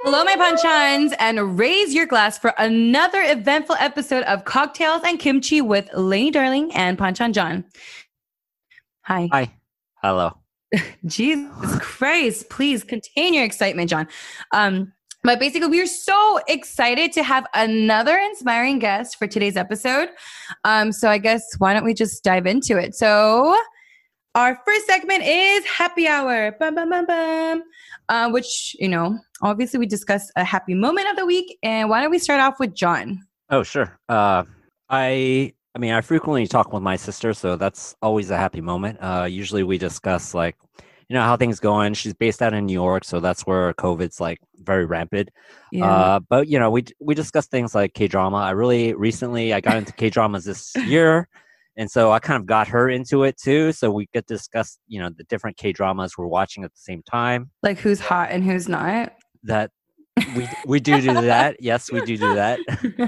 Hello, my panchans, and raise your glass for another eventful episode of Cocktails and Kimchi with Lainey Darling and Panchan John. Hi. Hi. Hello. Jesus Christ, please contain your excitement, John. But basically, we are so excited to have another inspiring guest for today's episode. So I guess why don't we just dive into it? So our first segment is Happy Hour, bum, bum, bum, bum, which, obviously we discuss a happy moment of the week. And why don't we start off with John? Oh, sure. I frequently talk with my sister, so that's always a happy moment. Usually we discuss how things going. She's based out in New York, so that's where COVID's very rampant. Yeah. But we discuss things like K-drama. I got into K-dramas this year, and so I kind of got her into it too. So we get to discuss, the different K-dramas we're watching at the same time. Like who's hot and who's not. That we do that. Yes, we do that.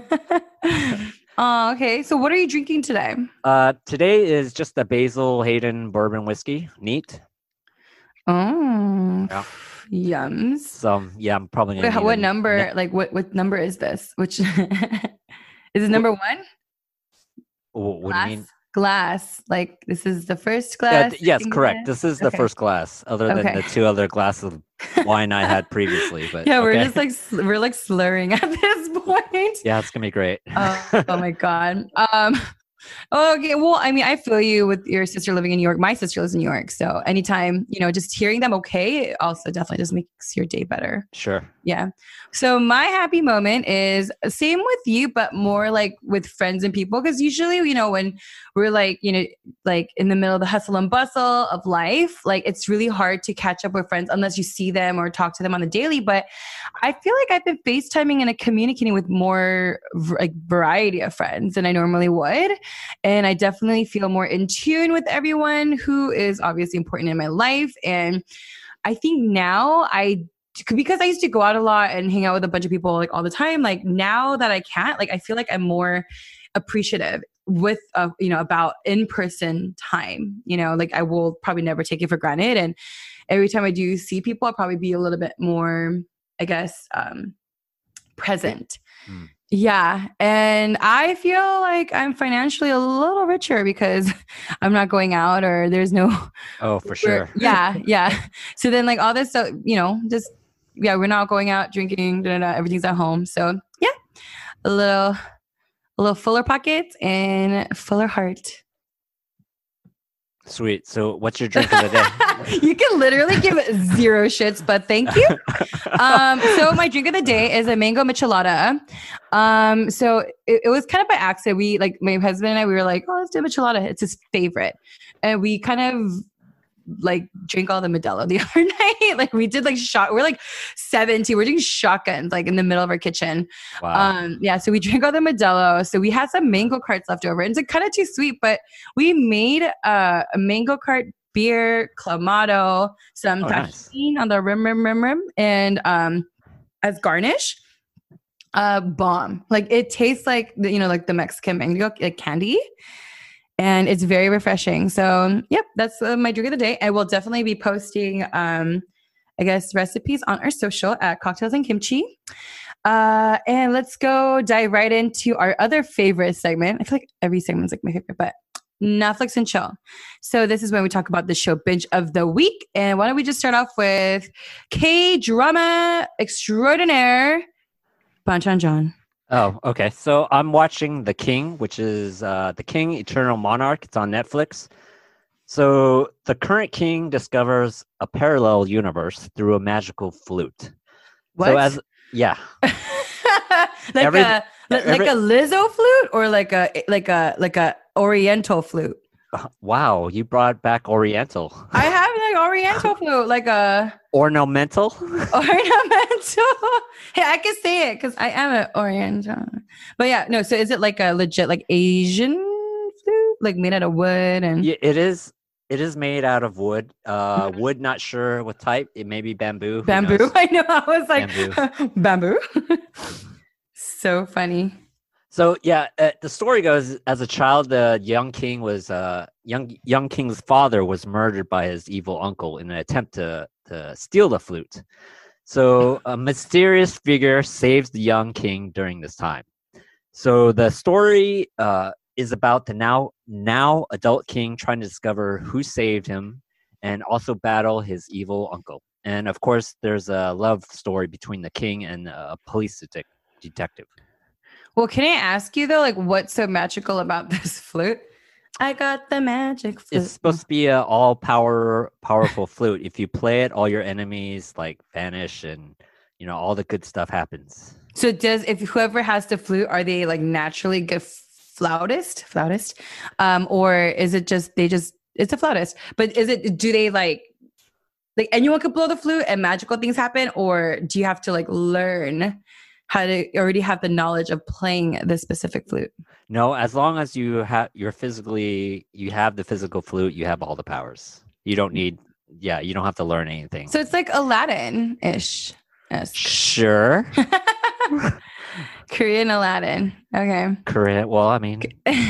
Oh, okay. So what are you drinking today? Today is just a Basil Hayden bourbon whiskey. Neat. Oh, yeah. Yums. So yeah, I'm probably gonna. Wait, what number? What number is this? Which is it number one? What do you mean? Glass. Like this is the first glass. Yes, correct. This is the first glass, other than the two other glasses of wine I had previously. But yeah, we're just we're slurring at this point. Yeah, it's gonna be great. Oh my god. Okay, well, I feel you with your sister living in New York. My sister lives in New York, so anytime, just hearing them okay, also definitely just makes your day better. Sure. Yeah. So my happy moment is same with you, but more like with friends and people. Because usually, when we're in the middle of the hustle and bustle of life, it's really hard to catch up with friends unless you see them or talk to them on the daily. But I feel like I've been FaceTiming and communicating with more variety of friends than I normally would. And I definitely feel more in tune with everyone who is obviously important in my life. And I think now because I used to go out a lot and hang out with a bunch of people all the time, now that I can't, I feel like I'm more appreciative with, about in-person time, I will probably never take it for granted. And every time I do see people, I'll probably be a little bit more, I guess, present. Mm. Yeah. And I feel like I'm financially a little richer because I'm not going out or there's no. Oh, for sure. Yeah. Yeah. So then all this stuff, we're not going out drinking, everything's at home. So yeah, a little fuller pockets and fuller heart. Sweet. So what's your drink of the day? You can literally give zero shits, but thank you. So my drink of the day is a mango michelada. So it was kind of by accident. We my husband and I, we were like, oh, let's do michelada. It's his favorite. And we kind of drink all the Modelo the other night. We did we're 70. We're doing shotguns in the middle of our kitchen. Wow. Yeah. So we drank all the Modelo. So we had some mango carts left over. And it's kind of too sweet, but we made a mango cart beer, clamato, some tahini on the rim, and as garnish. Bomb. It tastes like the Mexican mango candy. And it's very refreshing. So, yep, that's my drink of the day. I will definitely be posting, recipes on our social at Cocktails and Kimchi. And let's dive right into our other favorite segment. I feel like every segment's my favorite, but Netflix and chill. So this is when we talk about the show binge of the week. And why don't we just start off with K-drama extraordinaire, Panchan John. Oh, okay. So I'm watching The King, which is The King, Eternal Monarch. It's on Netflix. So the current king discovers a parallel universe through a magical flute. What? So yeah. like a Lizzo flute or like a Oriental flute? Wow, you brought back Oriental. I have Oriental flute, ornamental. Ornamental. Hey, I can say it because I am an Oriental. But yeah, no. So is it a legit Asian flute, made out of wood? And yeah, it is. It is made out of wood. Wood, not sure what type. It may be bamboo. Bamboo. I know. I was bamboo. So funny. So yeah, the story goes: as a child, the young king was young king's father was murdered by his evil uncle in an attempt to steal the flute. So a mysterious figure saves the young king during this time. So the story is about the now adult king trying to discover who saved him and also battle his evil uncle. And of course, there's a love story between the king and a police detective. Well, can I ask you though, like, what's so magical about this flute? I got the magic flute. It's supposed to be a powerful flute. If you play it, all your enemies like vanish, and all the good stuff happens. So if whoever has the flute, are they like naturally good flautist, or is it just it's a flautist? But do they like anyone could blow the flute and magical things happen, or do you have to like learn how to already have the knowledge of playing this specific flute? No, as long as you have the physical flute, you have all the powers. You don't have to learn anything. So it's like Aladdin-ish. Sure. Korean Aladdin. Okay. Korean. Well, I mean,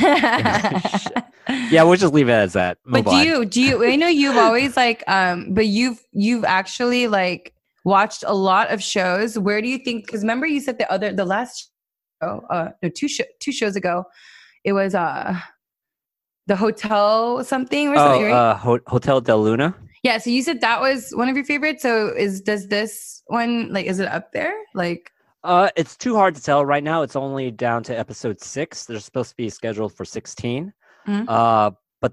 yeah, we'll just leave it as that. But do you? I know you've always but you've actually like watched a lot of shows. Where do you think? Because remember you said the last show, two shows ago, it was the Hotel something or something. Right? Hotel Del Luna. Yeah, so you said that was one of your favorites. So does this one is it up there? Like, it's too hard to tell right now. It's only down to episode 6. They're supposed to be scheduled for 16. Mm-hmm. But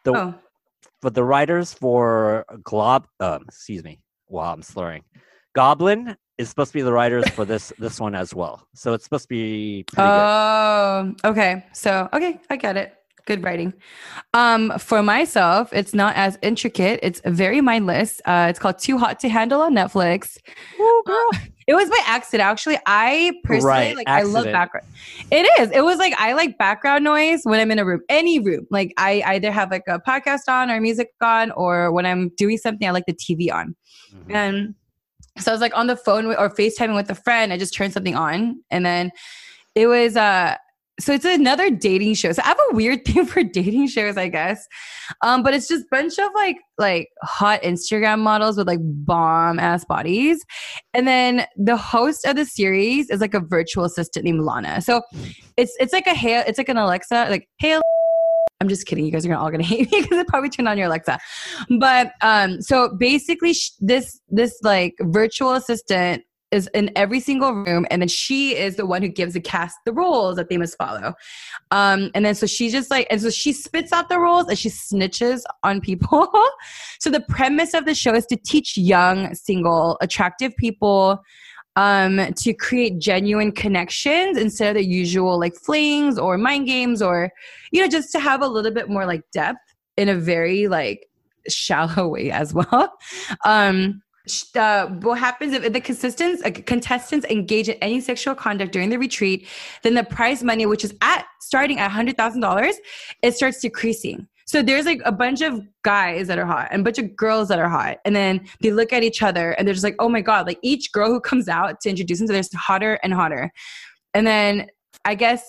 the writers for excuse me, wow, I'm slurring. Goblin is supposed to be the writers for this one as well. So it's supposed to be pretty good. Oh, okay. So okay, I get it. Good writing. For myself, it's not as intricate. It's very mindless. It's called Too Hot to Handle on Netflix. Ooh, girl. It was by accident. Actually, I personally I love background. It is. It was like I like background noise when I'm in a room, any room. Like I either have like a podcast on or music on, or when I'm doing something, I like the TV on. Mm-hmm. And so I was like on the phone or FaceTiming with a friend. I just turned something on, and then it was so it's another dating show. So I have a weird thing for dating shows, I guess. But it's just a bunch of like hot Instagram models with like bomb ass bodies. And then the host of the series is like a virtual assistant named Lana. So it's like it's like an Alexa, like, hey, I'm just kidding. You guys are all going to hate me because it probably turned on your Alexa. But so basically this like virtual assistant is in every single room, and then she is the one who gives the cast the rules that they must follow. And then so she just so she spits out the rules and she snitches on people. So the premise of the show is to teach young, single, attractive people to create genuine connections instead of the usual like flings or mind games, or just to have a little bit more like depth in a very like shallow way as well. What happens if the contestants engage in any sexual conduct during the retreat, then the prize money, which is starting at $100,000, it starts decreasing. So there's like a bunch of guys that are hot and a bunch of girls that are hot. And then they look at each other and they're just like, oh my God, like each girl who comes out to introduce them to there's hotter and hotter. And then kind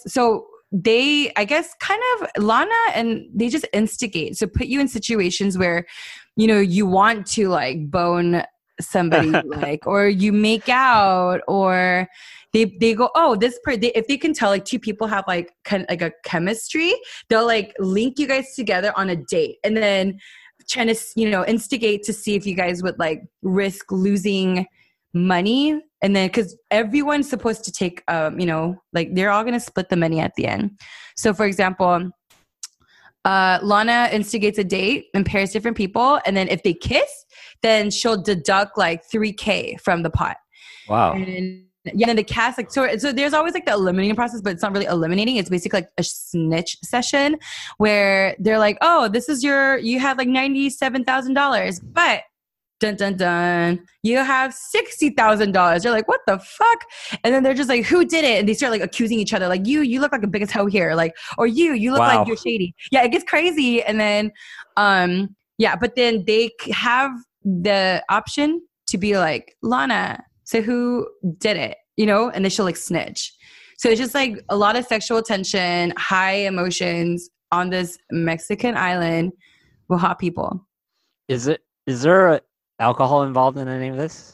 of Lana and they just instigate. So put you in situations where, you want to like bone somebody like, or you make out, or they go, oh, if they can tell like two people have like kind of like a chemistry, they'll like link you guys together on a date and then trying to instigate to see if you guys would like risk losing money. And then because everyone's supposed to take like they're all gonna split the money at the end. So for example, Lana instigates a date and pairs different people, and then if they kiss, then she'll deduct like $3,000 from the pot. Wow. And then the cast so there's always like the eliminating process, but it's not really eliminating. It's basically like a snitch session where they're like, oh, this is you have like $97,000, but dun dun dun, you have $60,000. You're like, what the fuck? And then they're just like, who did it? And they start like accusing each other, like you look like a biggest hoe here, like, or you look wow. like you're shady. Yeah, it gets crazy. And then but then they have the option to be like, Lana, so who did it? And then she'll like snitch. So it's just like a lot of sexual tension, high emotions on this Mexican island with hot people. Is there alcohol involved in any of this?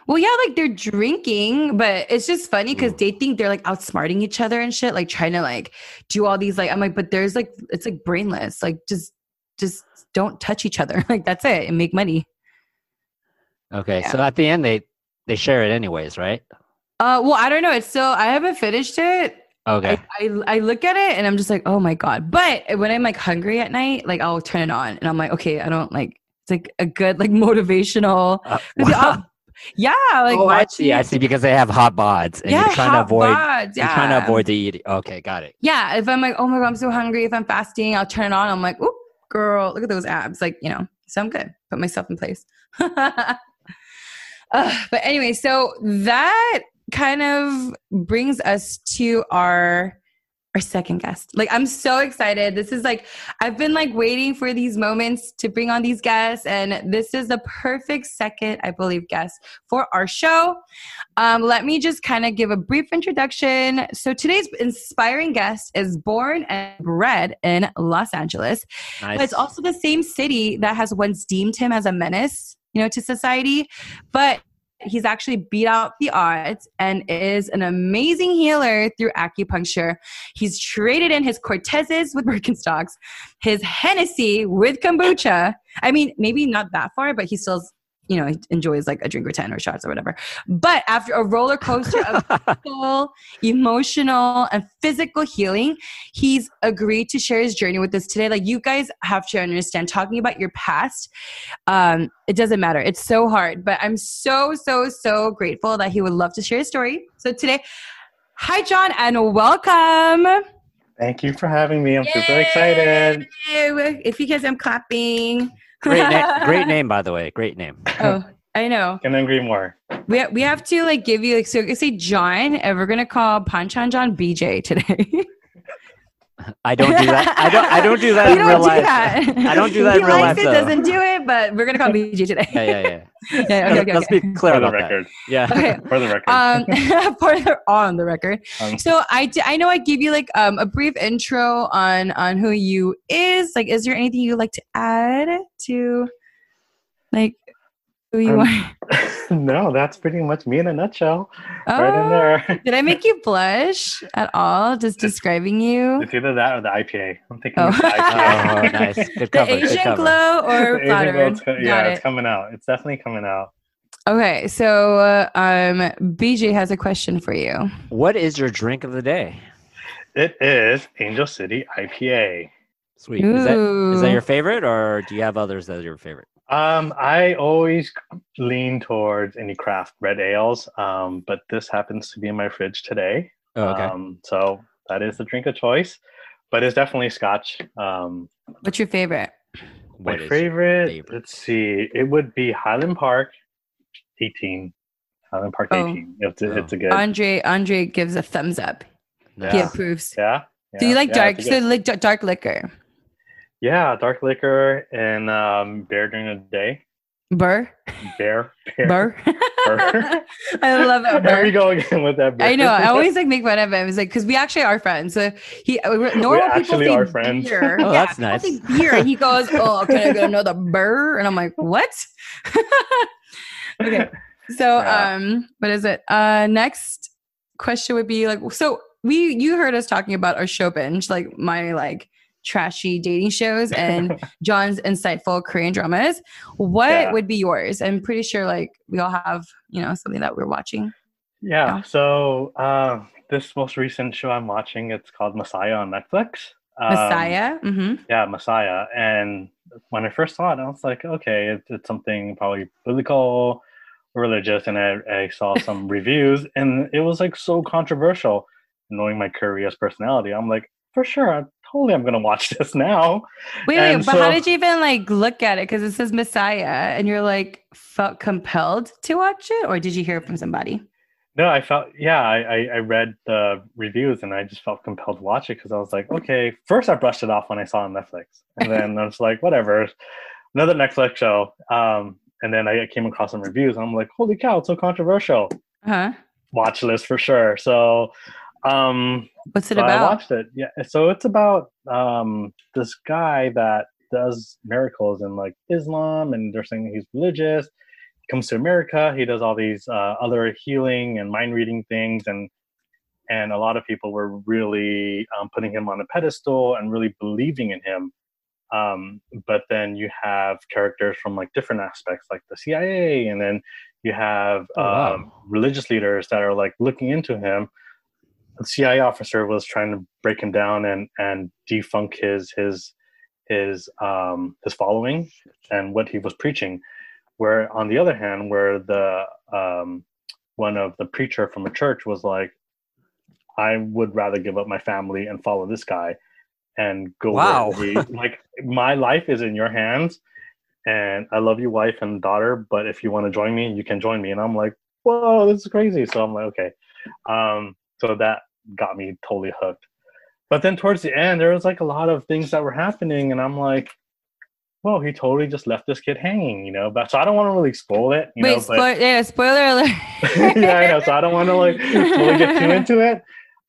Well, yeah, like they're drinking, but it's just funny because Ooh. they think they're like outsmarting each other and shit, like trying to like do all these like I'm like, but there's like it's like brainless. Like just don't touch each other. Like that's it and make money. Okay, Yeah. so at the end they share it anyways, right? Well, I don't know. It's still I haven't finished it. I, Okay. I look at it and I'm just like, oh my God. But when I'm like hungry at night, like I'll turn it on and I'm like, okay, I don't like it's like a good like motivational Wow. yeah, like Oh, I watching see. I it. see. Because they have hot bods, and Yeah, hot bods. you're trying to Yeah. avoid the eating. Okay, got it. Yeah. If I'm like, oh my God, I'm so hungry. If I'm fasting, I'll turn it on. I'm like, oop, girl, look at those abs. Like, so I'm good. Put myself in place. But anyway, so that kind of brings us to our second guest. Like, I'm so excited. This is like, I've been like waiting for these moments to bring on these guests. And this is the perfect second, I believe, guest for our show. Let me just kind of give a brief introduction. So today's inspiring guest is born and bred in Los Angeles, but it's Nice. also the same city that has once deemed him as a menace, to society. But he's actually beat out the odds and is an amazing healer through acupuncture. He's traded in his Cortezes with Birkenstocks, his Hennessy with kombucha. I mean, maybe not that far, but he still, he enjoys like a drink or 10 or shots or whatever. But after a roller coaster of mental, emotional, and physical healing, he's agreed to share his journey with us today. Like, you guys have to understand, talking about your past, it doesn't matter. It's so hard, but I'm so, so, so grateful that he would love to share his story. So today, hi, John, and welcome. Thank you for having me. I'm super excited. If you guys, I'm clapping. Great name, by the way. Great name. Oh, I know. Can agree more. We have to like give you like, so you say John, and we're gonna call Panchan John BJ today. I don't do that. I don't do that You in don't real do life. that. I don't do that He in real likes life. it, Though. doesn't do it, but we're gonna call BJ today. Yeah. Yeah, okay. Let's be clear For the about record. that. Yeah. Okay. For the record. On the record. So I know I gave you like a brief intro on who you is. Like, is there anything you'd like to add to like who you are? No, that's pretty much me in a nutshell. Oh, Right in there. did I make you blush at all? Just describing you? It's either that or the IPA. I'm thinking Oh. it's the IPA. Oh, nice. Good The cover. Good Asian cover. glow or The Asian flattered? glow, it's coming out. It's definitely coming out. Okay, so BJ has a question for you. What is your drink of the day? It is Angel City IPA. Sweet. Is that Ooh. your favorite, or do you have others that are your favorite? I always lean towards any craft red ales, but this happens to be in my fridge today. Oh, okay. So that is the drink of choice, but it's definitely Scotch. What's your favorite? My What is favorite, let's see, it would be Highland Park 18. Highland Park 18. It's a good. Andre gives a thumbs up. Yeah. He approves. Yeah. So you like dark? it's a So good- like dark liquor. Yeah, dark liquor and beer during the day. Burr. Beer. Burr. Burr. I love that. There Burr. we go again with that beer. I know. I always like make fun of him. It's like because we actually are friends. So normal people actually say are friends. beer. Oh, that's people nice. say beer, and he goes, "Oh, can I get another burr?" And I'm like, "What?" Okay. So what is it? Next question would be like, so you heard us talking about our show binge, like my like trashy dating shows and John's insightful Korean dramas. What would be yours? I'm pretty sure like we all have, something that we're watching. Yeah. So this most recent show I'm watching, it's called Messiah on Netflix. Messiah. Mm-hmm. Yeah, Messiah. And when I first saw it, I was like, okay, it's something probably biblical, religious, and I saw some reviews, and it was like so controversial. Knowing my curious personality, I'm like, for sure, I'm gonna watch this now. Wait, but how did you even like look at it? Because it says Messiah, and you're like felt compelled to watch it, or did you hear it from somebody? No, I read the reviews and I just felt compelled to watch it because I was like, okay, first I brushed it off when I saw it on Netflix. And then I was like, whatever, another Netflix show. And then I came across some reviews and I'm like, holy cow, it's so controversial. Uh-huh. Watch list for sure. So what's it about? I watched it. Yeah. So it's about this guy that does miracles in like Islam, and they're saying he's religious. comes to America, he does all these other healing and mind reading things, and a lot of people were really putting him on a pedestal and really believing in him. But then you have characters from like different aspects, like the CIA, and then you have religious leaders that are like looking into him. The CIA officer was trying to break him down and debunk his following and what he was preaching. Where on the other hand, where the one of the preacher from a church was like, I would rather give up my family and follow this guy and go. Wow. Like, my life is in your hands, and I love your wife and daughter, but if you want to join me, you can join me. And I'm like, whoa, this is crazy. So I'm like, okay. So that got me totally hooked. But then towards the end, there was like a lot of things that were happening, and I'm like, well, he totally just left this kid hanging, you know. But so I don't want to really spoil it, you know. But, spoiler alert. Yeah, I know. So I don't want to like really get too into it.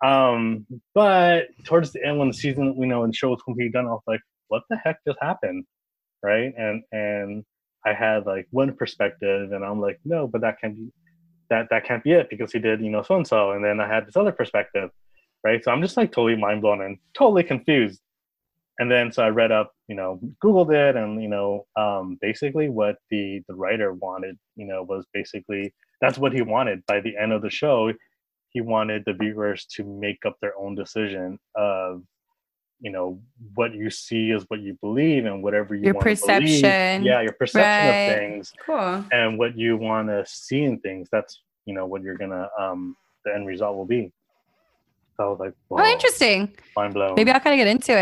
But towards the end, when the season, you know, and the show was completely done, I was like, what the heck just happened, right? And I had like one perspective, and I'm like, no, but that can't be it, because he did, you know, so and so. And then I had this other perspective, right? So I'm just like totally mind blown and totally confused. And then so I read up, you know, Googled it, and, you know, basically what the writer wanted, you know, was basically that's what he wanted. By the end of the show, he wanted the viewers to make up their own decision of, you know, what you see is what you believe, and whatever you your want perception. to believe. Yeah, your perception Right. of things. Cool. And what you want to see in things. That's, you know, what you're gonna the end result will be. So I was like, whoa, Oh, interesting. mind blown. Maybe I'll kind of get into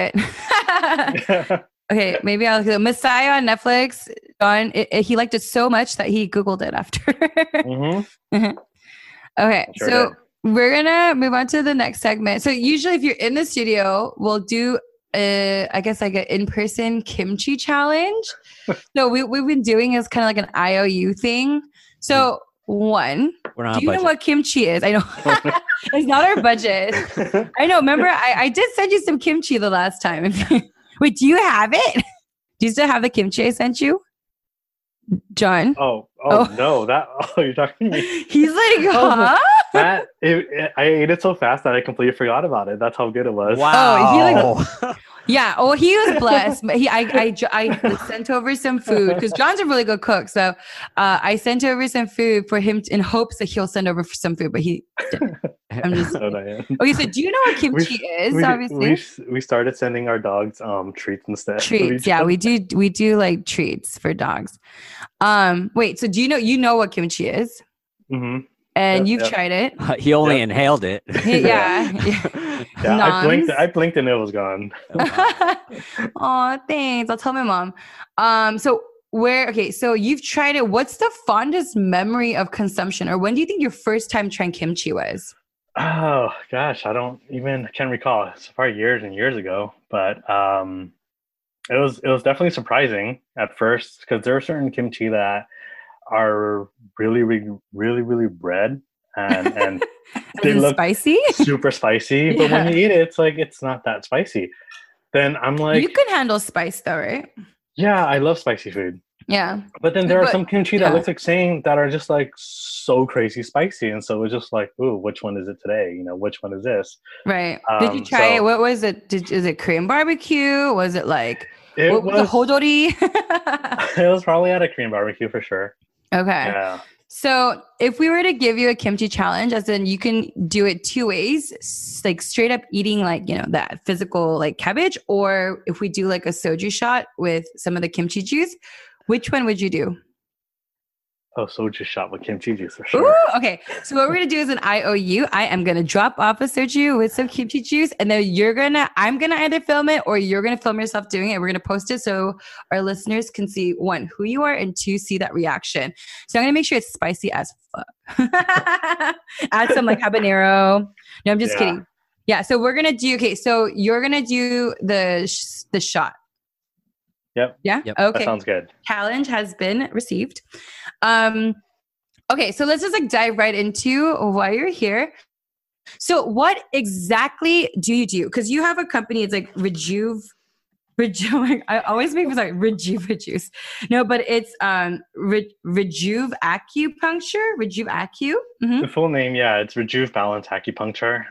it. Okay, maybe I'll go. Messiah on Netflix. John, he liked it so much that he Googled it after. Mm-hmm. Okay, Sure so did. we're gonna move on to the next segment. So usually, if you're in the studio, we'll do I guess like an in-person kimchi challenge. So we've been doing is kind of like an IOU thing. So one, We're not do on you know budget. what kimchi is? I know it's not our budget. I know. Remember, I did send you some kimchi the last time. Wait, do you have it? Do you still have the kimchi I sent you, John? Oh no! You're talking to me. He's like, huh? I ate it so fast that I completely forgot about it. That's how good it was. Wow. Yeah. Oh, he was blessed. But I sent over some food because John's a really good cook. So I sent over some food for him in hopes that he'll send over some food, but he didn't. I'm just okay. So do you know what kimchi is? Obviously, we started sending our dogs treats instead. Treats. Yeah, we do like treats for dogs. Wait. So do you know what kimchi is? Mm-hmm. And you've tried it. He only inhaled it. Yeah. Yeah, I blinked and it was gone. Oh, thanks. I'll tell my mom. So so you've tried it. What's the fondest memory of consumption, or when do you think your first time trying kimchi was? Oh gosh, I can't recall. It's probably years and years ago, but it was definitely surprising at first, because there are certain kimchi that are really, really, really, really red, and they look spicy, super spicy. But when you eat it, it's like it's not that spicy. Then I'm like, you can handle spice though, right? Yeah, I love spicy food. Yeah, but then there are some kimchi that looks like same that are just like so crazy spicy, and so it's just like, ooh, which one is it today? You know, which one is this? Right. Did you try it? What was it? Is it Korean barbecue? Was it like what was the hodori? It was probably at a Korean barbecue for sure. Okay. Yeah. So if we were to give you a kimchi challenge, as in you can do it two ways, like straight up eating like, you know, that physical like cabbage, or if we do like a soju shot with some of the kimchi juice, which one would you do? Oh, soju shot with kimchi juice for sure. Ooh, okay. So what we're going to do is an IOU. I am going to drop off a soju with some kimchi juice, and then I'm going to either film it or you're going to film yourself doing it. We're going to post it so our listeners can see, one, who you are, and two, see that reaction. So I'm going to make sure it's spicy as fuck. Add some like habanero. No, I'm just kidding. Yeah. So we're going to do, okay. So you're going to do the shot. Yep. Yeah. Yep. Okay. That sounds good. Challenge has been received. Okay, so let's just like dive right into why you're here. So what exactly do you do? Because you have a company, it's like Rejuve I always make sorry, Rejuva juice. No, but it's Rejuve acupuncture. Rejuve acu. The full name, yeah, it's Rejuve Balance Acupuncture.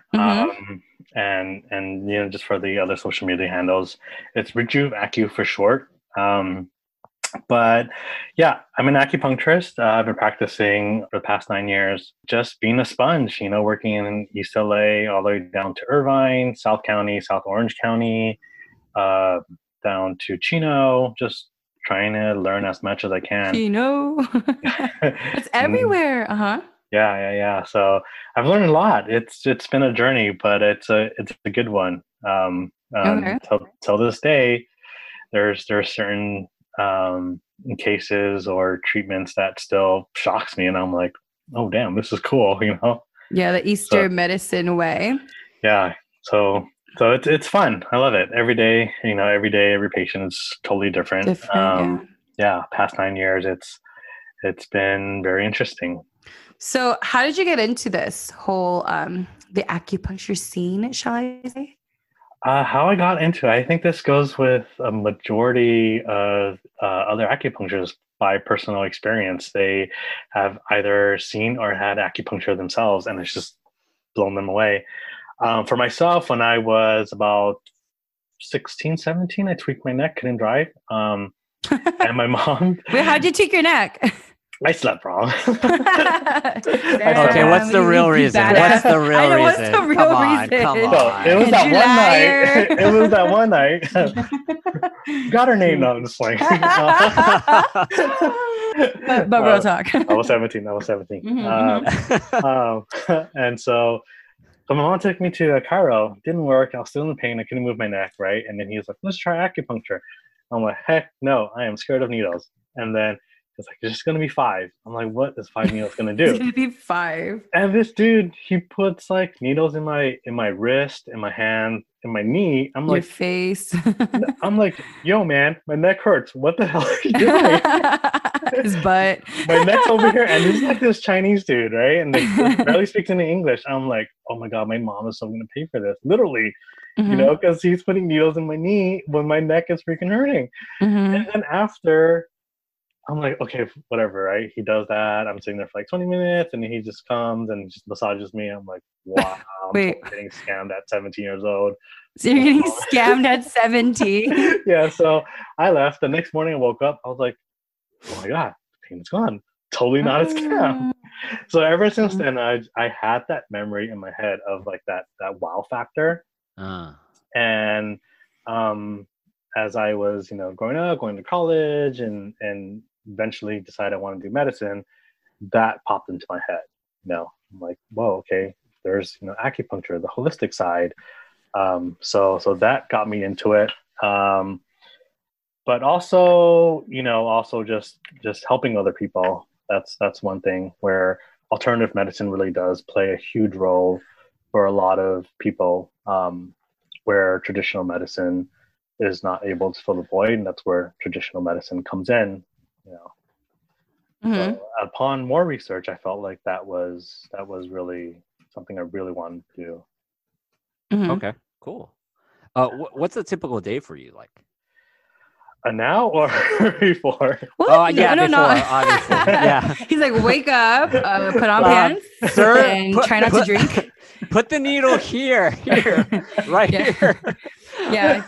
And just for the other social media handles, it's Rejuve Acu for short. But yeah, I'm an acupuncturist. I've been practicing for the past 9 years, just being a sponge, working in East LA all the way down to Irvine, South County, South Orange County, down to Chino, just trying to learn as much as I can. Chino. It's everywhere. Yeah. So I've learned a lot. It's been a journey, but it's a good one. Till this day, there's certain cases or treatments that still shocks me, and I'm like, oh damn, this is cool, Yeah, the Eastern medicine way. Yeah, so it's fun. I love it. Every day, every patient is totally different. Past 9 years, it's been very interesting. So how did you get into this whole the acupuncture scene, shall I say? How I got into it, I think this goes with a majority of other acupuncturists by personal experience. They have either seen or had acupuncture themselves, and it's just blown them away. For myself, when I was about 16, 17, I tweaked my neck, couldn't drive. And my mom... Wait, how'd you tweak your neck? I slept wrong. Okay, what's the real reason? What's the real reason? Come on. It was that one night. Got her name. No, I'm just playing. But real talk. I was 17. And so my mom took me to a chiro. Didn't work. I was still in pain. I couldn't move my neck, right? And then he was like, let's try acupuncture. I'm like, heck no, I am scared of needles. And then it's like, it's just going to be 5. I'm like, what is 5 needles going to do? It's going to be 5. And this dude, he puts like needles in my wrist, in my hand, in my knee. I'm like, your face. I'm like, yo, man, my neck hurts. What the hell are you doing? His butt. My neck's over here. And he's like this Chinese dude, right? And they barely speaks any English. I'm like, oh my God, my mom is so going to pay for this. Literally, because he's putting needles in my knee when my neck is freaking hurting. And then after... I'm like, okay, whatever, right? He does that. I'm sitting there for like 20 minutes, and he just comes and just massages me. I'm like, wow, I'm getting scammed at 17 years old. So you're getting scammed at 17? Yeah, so I left. The next morning I woke up. I was like, oh my God, the pain's gone. Totally not a scam. So ever since then, I had that memory in my head of like that wow factor. And as I was, growing up, going to college, and eventually decided I want to do medicine, that popped into my head. I'm like, whoa, okay, there's acupuncture, the holistic side. So that got me into it. But also, also just helping other people. That's one thing where alternative medicine really does play a huge role for a lot of people, where traditional medicine is not able to fill the void, and that's where traditional medicine comes in. So upon more research, I felt like that was really something I really wanted to do. Okay, cool. What's a typical day for you like? Now or before? Well, yeah, no. Obviously. Yeah. He's like, wake up, put on pants, sir, and try not to drink. Put the needle here, right here. Yeah,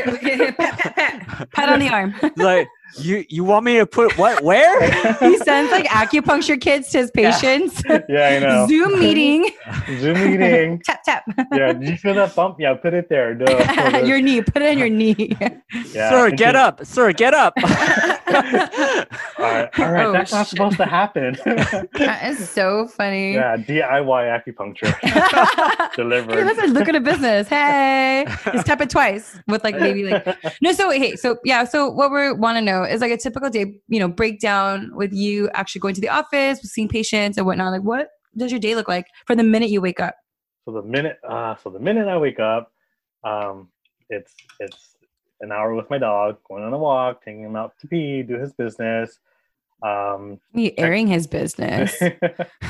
pat on the arm. Like, you want me to put what? Where? He sends like acupuncture kits to his patients. Yeah, I know. Zoom meeting. Tap tap. Yeah, did you feel that bump? Yeah, put it there. No, your knee. Put it on your knee. Yeah, Sir, get up. Sir, get up. All right. Oh, that's not supposed to happen. That is so funny. Yeah, DIY acupuncture. Delivered. Hey, listen, look at a business. Hey, just tap it twice with like maybe like no. So so what we want to know is like a typical day, breakdown with you actually going to the office, seeing patients and whatnot. Like, what does your day look like for the minute you wake up? So the minute I wake up, it's an hour with my dog, going on a walk, taking him out to pee, do his business. You airing his business.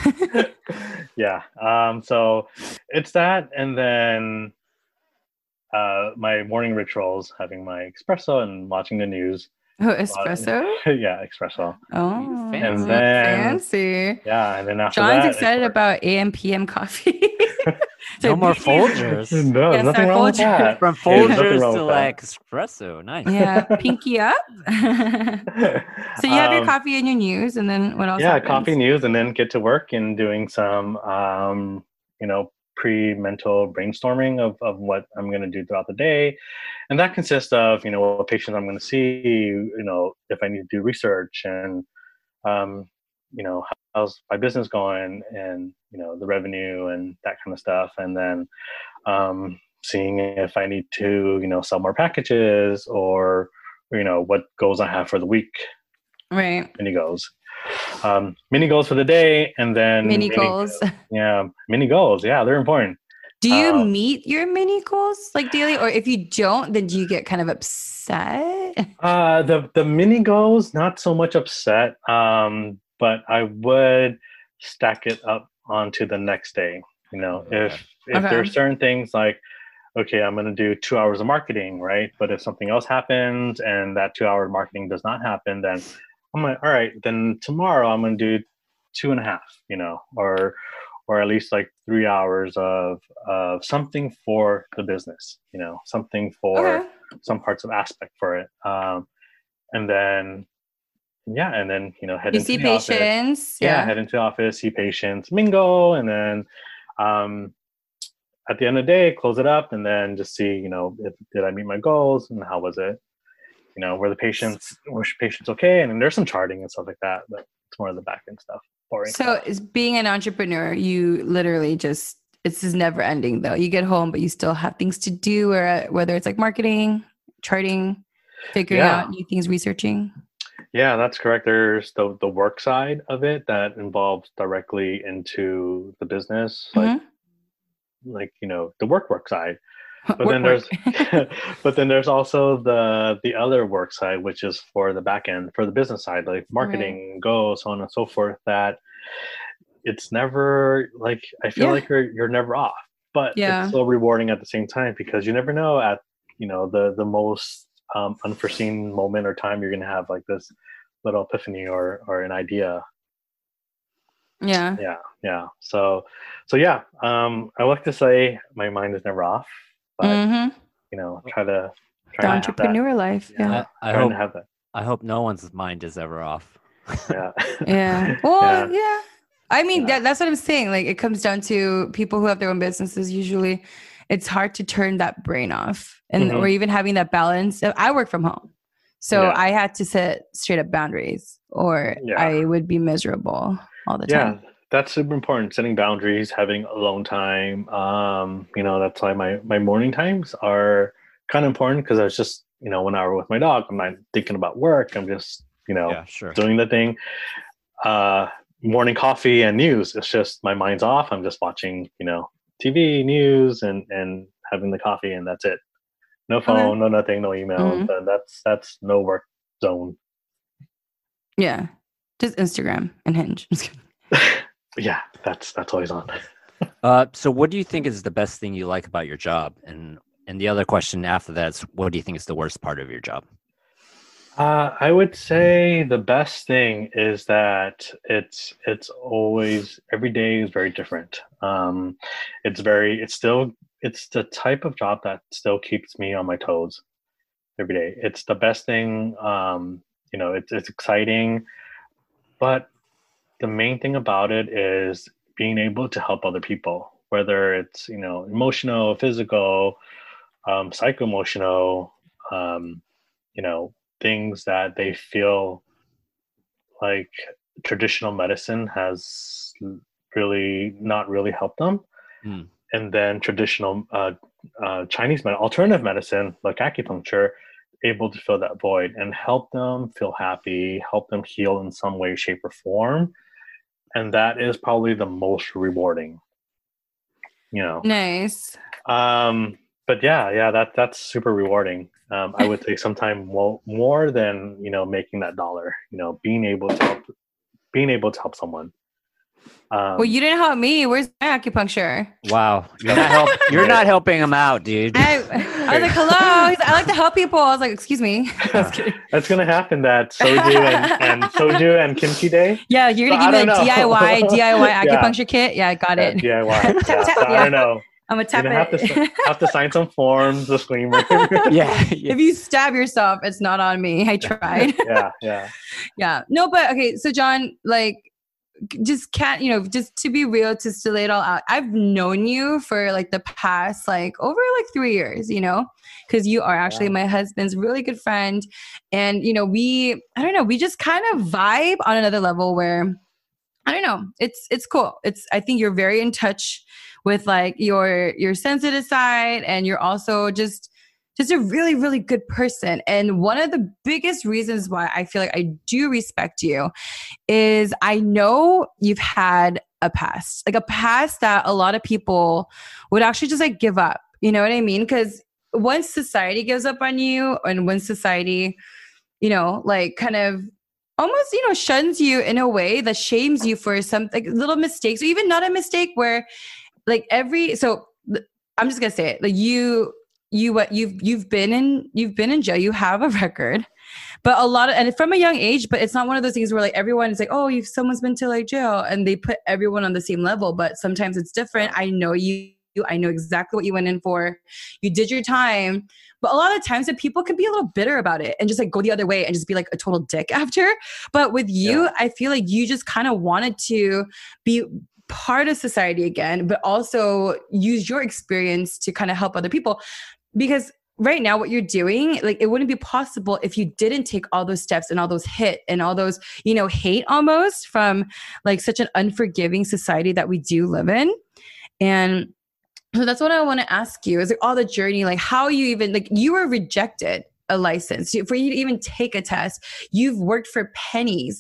Yeah. So it's that, and then my morning rituals, having my espresso and watching the news. Oh, espresso? Yeah, espresso. Oh, And then fancy. yeah, and then after John's that, excited about AM PM coffee. No more BTS Folgers. No, Yes, nothing our wrong with Folgers. that. From Hey, nothing Folgers wrong to with that. like espresso. Nice. Yeah, pinky up. So you have your Um, coffee and your news, and then what else yeah, happens? coffee news, and then get to work and doing some, pre-mental brainstorming of what I'm going to do throughout the day, and that consists of what patients I'm going to see, if I need to do research, and um, how's my business going, and the revenue and that kind of stuff, and then seeing if I need to sell more packages, or what goals I have for the week, Right. mini goals for the day, and then Mini goals. Mini goals. Yeah, they're important. Do you meet your mini goals like daily, or if you don't, then do you get kind of upset? The mini goals, not so much upset, but I would stack it up onto the next day. If Okay. there's certain things like, okay, I'm going to do 2 hours of marketing, right? But if something else happens and that 2 hour marketing does not happen, then I'm like, all right, then tomorrow I'm going to do 2.5, or at least like 3 hours of something for the business, something for Okay. some parts of aspect for it. And then head You into see the office. patients. Yeah, head into the office, see patients, mingle, and then at the end of the day, close it up, and then just see, if did I meet my goals and how was it? Were patients okay? And then there's some charting and stuff like that, but it's more of the back end stuff. Boring So stuff. as being an entrepreneur, you literally it's never ending though. You get home, but you still have things to do, or whether it's like marketing, charting, figuring out new things, researching. Yeah, that's correct. There's the work side of it that involves directly into the business, like the work side. But then there's also the other work side, which is for the back end, for the business side, like marketing, go, so on and so forth. That it's never like, I feel like you're never off, but it's so rewarding at the same time, because you never know at the most unforeseen moment or time you're gonna have like this little epiphany or an idea. So I like to say my mind is never off, but try to entrepreneur life. I hope no one's mind is ever off. Well, I mean, that's what I'm saying. Like, it comes down to people who have their own businesses. Usually it's hard to turn that brain off, and or even having that balance. I work from home, so I had to set straight up boundaries, or I would be miserable all the time. That's super important. Setting boundaries, having alone time. That's why my morning times are kind of important, because I was just, 1 hour with my dog. I'm not thinking about work. I'm just, doing the thing. Morning coffee and news. It's just my mind's off. I'm just watching, TV, news, and having the coffee, and that's it. No phone, no nothing, no email. That's no work zone. Yeah, just Instagram and Hinge. Yeah, that's always on. So what do you think is the best thing you like about your job? And the other question after that is, what do you think is the worst part of your job? I would say the best thing is that it's always, every day is very different. It's the type of job that still keeps me on my toes every day. It's the best thing. It's exciting, but the main thing about it is being able to help other people, whether it's emotional, physical, psycho-emotional, things that they feel like traditional medicine has really not really helped them. And then traditional Chinese alternative medicine, like acupuncture, able to fill that void and help them feel happy, help them heal in some way, shape, or form. And that is probably the most rewarding. Nice. But that's super rewarding. I would say sometimes more than making that dollar. Being able to help someone. Well, you didn't help me. Where's my acupuncture? Wow, you're not helping him out, dude. I was like, hello. He's like, I like to help people. I was like, excuse me. That's gonna happen. That soju and kimchi day. Yeah, you're gonna give me a DIY acupuncture kit. Yeah, I got it. DIY. I don't know. I'm gonna tap it. Have to sign some forms, disclaimer. yeah. If you stab yourself, it's not on me. I tried. Yeah. No, but okay. So John, like, just can't, just to be real, to lay it all out. I've known you for like the past, like over like 3 years, because you are actually my husband's really good friend. And, we just kind of vibe on another level where, I don't know, it's cool. I think you're very in touch with like your sensitive side, and you're also just a really, really good person. And one of the biggest reasons why I feel like I do respect you is I know you've had a past that a lot of people would actually just like give up. You know what I mean? Because once society gives up on you, and when society, like kind of almost, shuns you in a way that shames you for some like little mistakes, or even not a mistake, where like so I'm just gonna say it, like you've been in jail, you have a record, but and from a young age, but it's not one of those things where like everyone is like, oh, someone's been to like jail, and they put everyone on the same level. But sometimes it's different. I know I know exactly what you went in for. You did your time. But a lot of times that people can be a little bitter about it and just like go the other way and just be like a total dick after. But with you, I feel like you just kind of wanted to be part of society again, but also use your experience to kind of help other people. Because right now what you're doing, like, it wouldn't be possible if you didn't take all those steps and all those hit and all those, hate almost from like such an unforgiving society that we do live in. And so that's what I want to ask you is like all the journey, like how you even, like you were rejected a license for you to even take a test. You've worked for pennies,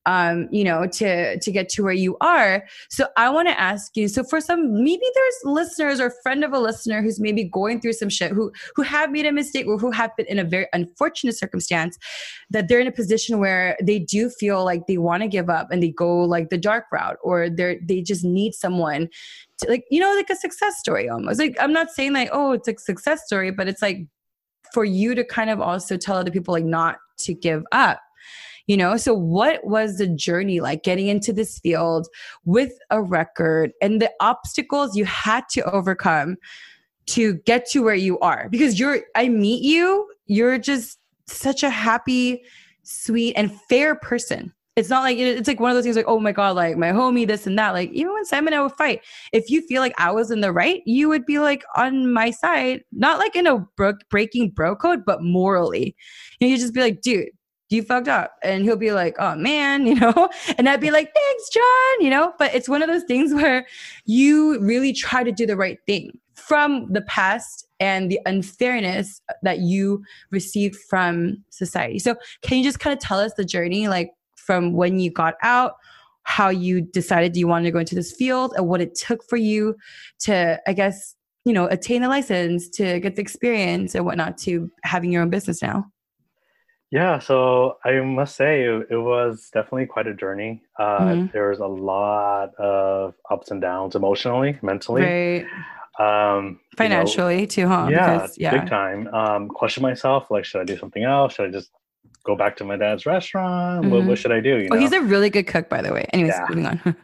to get to where you are. So I want to ask you, so for maybe there's listeners or friend of a listener who's maybe going through some shit, who have made a mistake, or who have been in a very unfortunate circumstance, that they're in a position where they do feel like they want to give up and they go like the dark route, or they just need someone to, like, like a success story almost. Like, I'm not saying like, oh, it's a success story, but it's like for you to kind of also tell other people like not to give up. So what was the journey like getting into this field with a record and the obstacles you had to overcome to get to where you are? Because I meet you, you're just such a happy, sweet, and fair person. It's not like, it's like one of those things like, oh my God, like my homie, this and that. Like even when Simon and I would fight, if you feel like I was in the right, you would be like on my side, not like in a breaking bro code, but morally. You just be like, dude, you fucked up. And he'll be like, oh man, and I'd be like, thanks, John, but it's one of those things where you really try to do the right thing from the past and the unfairness that you received from society. So can you just kind of tell us the journey, like from when you got out, how you decided you wanted to go into this field, and what it took for you to, I guess, attain a license, to get the experience and whatnot, to having your own business now? Yeah, so I must say it was definitely quite a journey. There was a lot of ups and downs emotionally, mentally. Right. Financially too, huh? Yeah, big time. Question myself, like, should I do something else? Should I just go back to my dad's restaurant? What should I do? Oh, he's a really good cook, by the way. Anyways, moving on.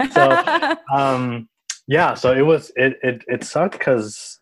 So it sucked because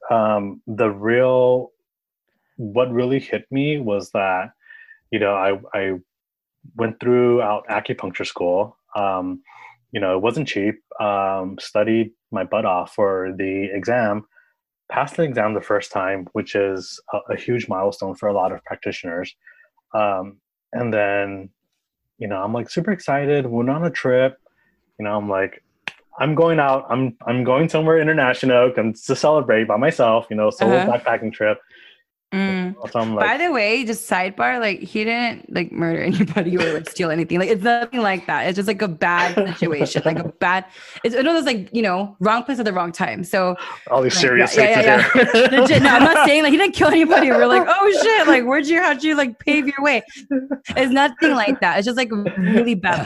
what really hit me was that, I went throughout acupuncture school. It wasn't cheap. Studied my butt off for the exam, passed the exam the first time, which is a huge milestone for a lot of practitioners. And then, I'm like super excited. Went on a trip. I'm like, I'm going out. I'm going somewhere international to celebrate by myself. Solo backpacking trip. So I'm like, by the way, just sidebar, like he didn't like murder anybody or like steal anything. Like it's nothing like that. It's just like a bad situation, it's one of those like, wrong place at the wrong time. So all these serious faces here. Legit, no, I'm not saying like he didn't kill anybody. We're like, oh shit, like how'd you like pave your way? It's nothing like that. It's just like really bad luck.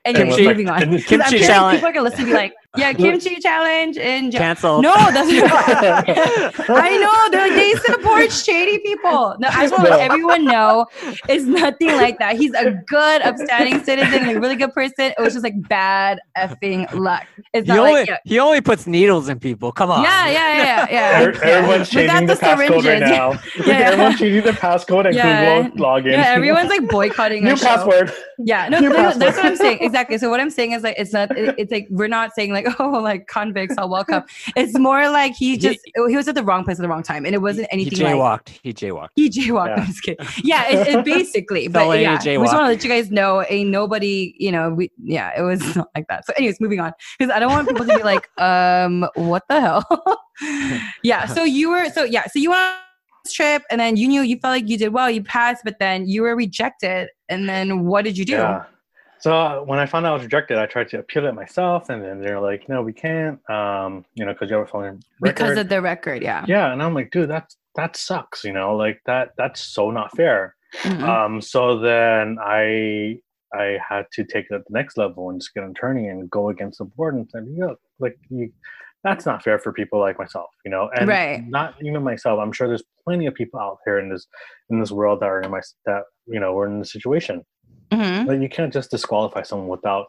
Anyways, Kimchi- moving on. 'Cause I'm Kimchi sure challenge. people are gonna listen and be like, yeah, kimchi challenge in Canceled. No, that's I know. They're like, they support shady people. No, I just want to let everyone know it's nothing like that. He's a good, upstanding citizen and a really good person. It was just like bad effing luck. It's not like, yeah. He only puts needles in people. Come on. Yeah. Everyone's changing the passcode right now. Everyone's changing the passcode and Google login. Yeah, everyone's like boycotting New our show. password. Yeah, no, that's what I'm saying. Exactly. So what I'm saying is like, it's not, it's like, we're not saying like, oh, like convicts, I'll welcome. It's more like he was at the wrong place at the wrong time. And it wasn't anything he jaywalked. like. He jaywalked. Yeah. I'm just kidding. Yeah, it basically. But Felony yeah, we just jaywalk. want to let you guys know, ain't nobody, it was not like that. So anyways, moving on. Because I don't want people to be like, what the hell? Yeah, so you went on this trip and then you felt like you did well, you passed, but then you were rejected. And then what did you do? Yeah. So when I found out I was rejected, I tried to appeal it myself, and then they're like, "No, we can't," because you have a phone record. Because of the record, yeah. Yeah, and I'm like, dude, that sucks, like that's so not fair. Mm-hmm. So then I had to take it at the next level and just get an attorney and go against the board and say, that's not fair for people like myself, and right. Not even myself. I'm sure there's plenty of people out there in this world that are we're in this situation. Mm-hmm. But you can't just disqualify someone without,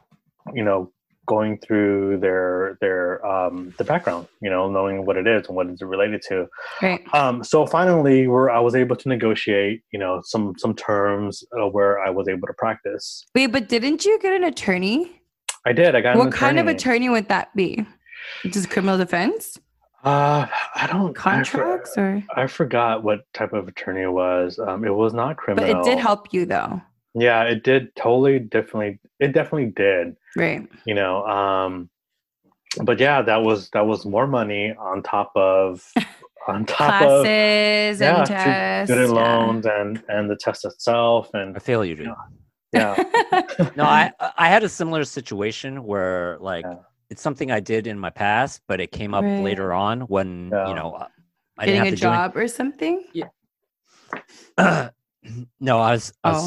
going through their the background, knowing what it is and what it's related to. Right. So finally, I was able to negotiate, some terms where I was able to practice. Wait, but didn't you get an attorney? I did. I got an attorney. What kind of attorney would that be? Just criminal defense? I don't contracts or I forgot what type of attorney it was. It was not criminal, but it did help you though. Yeah, it did. It definitely did. Right. But yeah, that was more money on top of classes and tests, student loans and the test itself. And I feel you, dude. Yeah. No, I had a similar situation where it's something I did in my past, but it came up later on when I getting didn't have a job or something. Yeah. No, I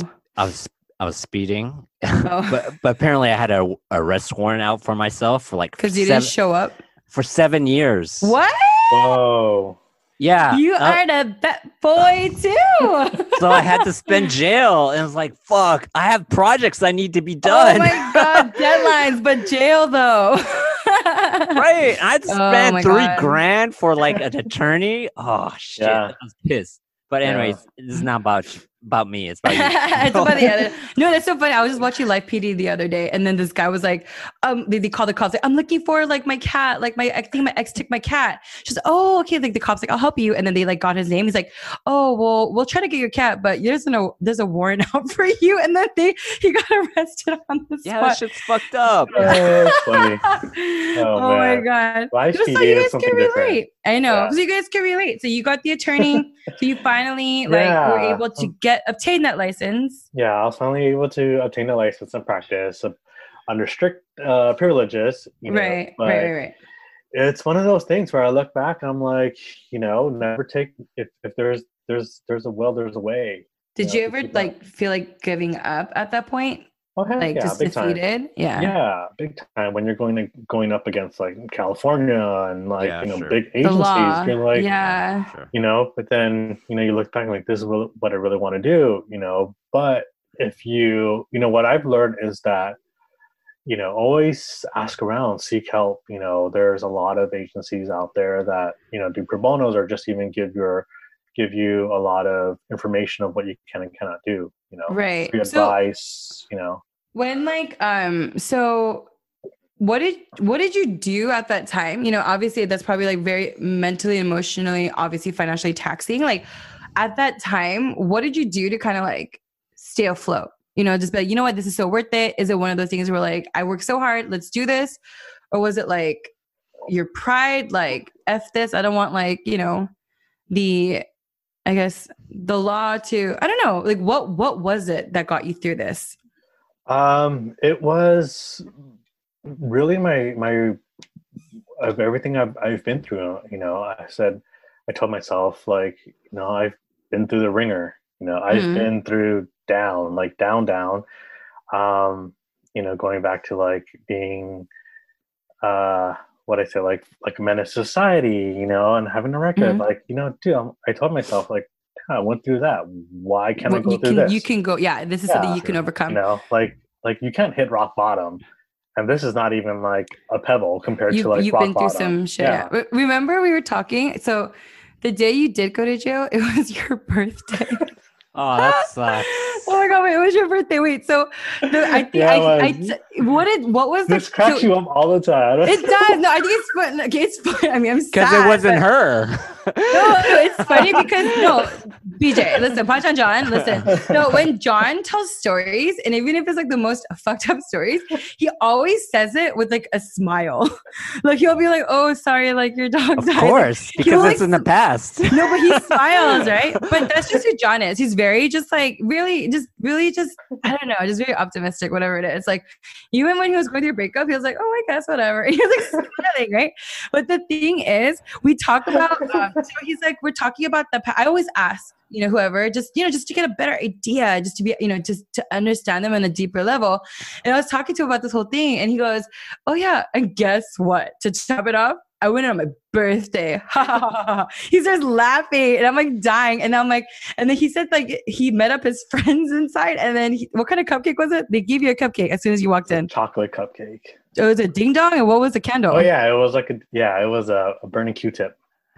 was speeding, but apparently I had a arrest warrant out for myself for because you didn't show up for 7 years. What? Whoa. Yeah, you are the boy too. So I had to spend jail, and it's like, fuck, I have projects I need to be done. Oh my god, deadlines, but jail though. Right, I had to spend $3,000 for an attorney. Oh shit, I was pissed. But anyways, this is not about me. It's about you. It's about the other. No, that's so funny. I was just watching Live PD the other day, and then this guy was like, they called the cops. Like, I'm looking for my cat. I think my ex took my cat. She's like, oh, okay. The cops like, I'll help you. And then they got his name. He's like, oh, well, we'll try to get your cat, but there's a warrant out for you. And then he got arrested on the spot. Yeah, that shit's fucked up. Oh, that's funny. Oh my god. Live so PD you is guys something can relate. different. I know. Yeah. So you guys can relate. So you got the attorney. So you finally were able to obtain that license. Yeah, I was finally able to obtain a license and practice under strict privileges. Right. It's one of those things where I look back and I'm like, never take if there's a will, there's a way. Did you ever feel like giving up at that point? Okay, just big defeated? Time. Yeah, big time. When you're going up against California and sure. big agencies, you're like, sure. But then you look back and this is what I really want to do, But if what I've learned is that always ask around, seek help. There's a lot of agencies out there that do pro bonos or just even give you a lot of information of what you can and cannot do. Right. Free advice. When so what did you do at that time? Obviously that's probably very mentally, emotionally, obviously financially taxing. At that time, what did you do to kind of stay afloat? Just be like, you know what, this is so worth it. Is it one of those things where I work so hard, let's do this? Or was it your pride, F this, I don't want the law to, I don't know, what was it that got you through this? It was really my of everything I've been through. I told myself I've been through the ringer. I've been through down. going back to like being what I say, like a menace to society, and having a record, like, dude, I told myself, like, yeah, I went through that. Why can't I go through this? You can go. Yeah, this is something you can overcome. Like you can't hit rock bottom, and this is not even like a pebble compared to like you've rock been through bottom. some shit. Yeah. Remember we were talking? So the day you did go to jail, it was your birthday. Oh, that sucks. Oh my god! Wait, it was your birthday. Wait, so I think what was this cracks you up all the time? It does. No, I think it's fun. Okay, it's fun. I mean, I'm sad because it wasn't her. No, it's funny because BJ, listen, Pachan John, listen. No, when John tells stories, and even if it's like the most fucked up stories, he always says it with like a smile. Like he'll be like, "Oh, sorry, like your dog died." Of course, because it's in the past. No, but he smiles, right? But that's just who John is. He's very just like really just I don't know, just very optimistic, whatever it is. Like even when he was going through a breakup, he was like, "Oh, I guess whatever." He was like smiling, right? But the thing is, we talk about. So he's like, we're talking about I always ask, whoever, just to get a better idea, just to be, just to understand them on a deeper level. And I was talking to him about this whole thing, and he goes, "Oh yeah, and guess what? To top it off, I went on my birthday." He starts laughing, and I'm like dying. And I'm like, and then he said like he met up his friends inside, and then what kind of cupcake was it? They give you a cupcake as soon as you walked in. Chocolate cupcake. It was a ding dong, and what was the candle? Oh yeah, it was like it was a burning Q-tip.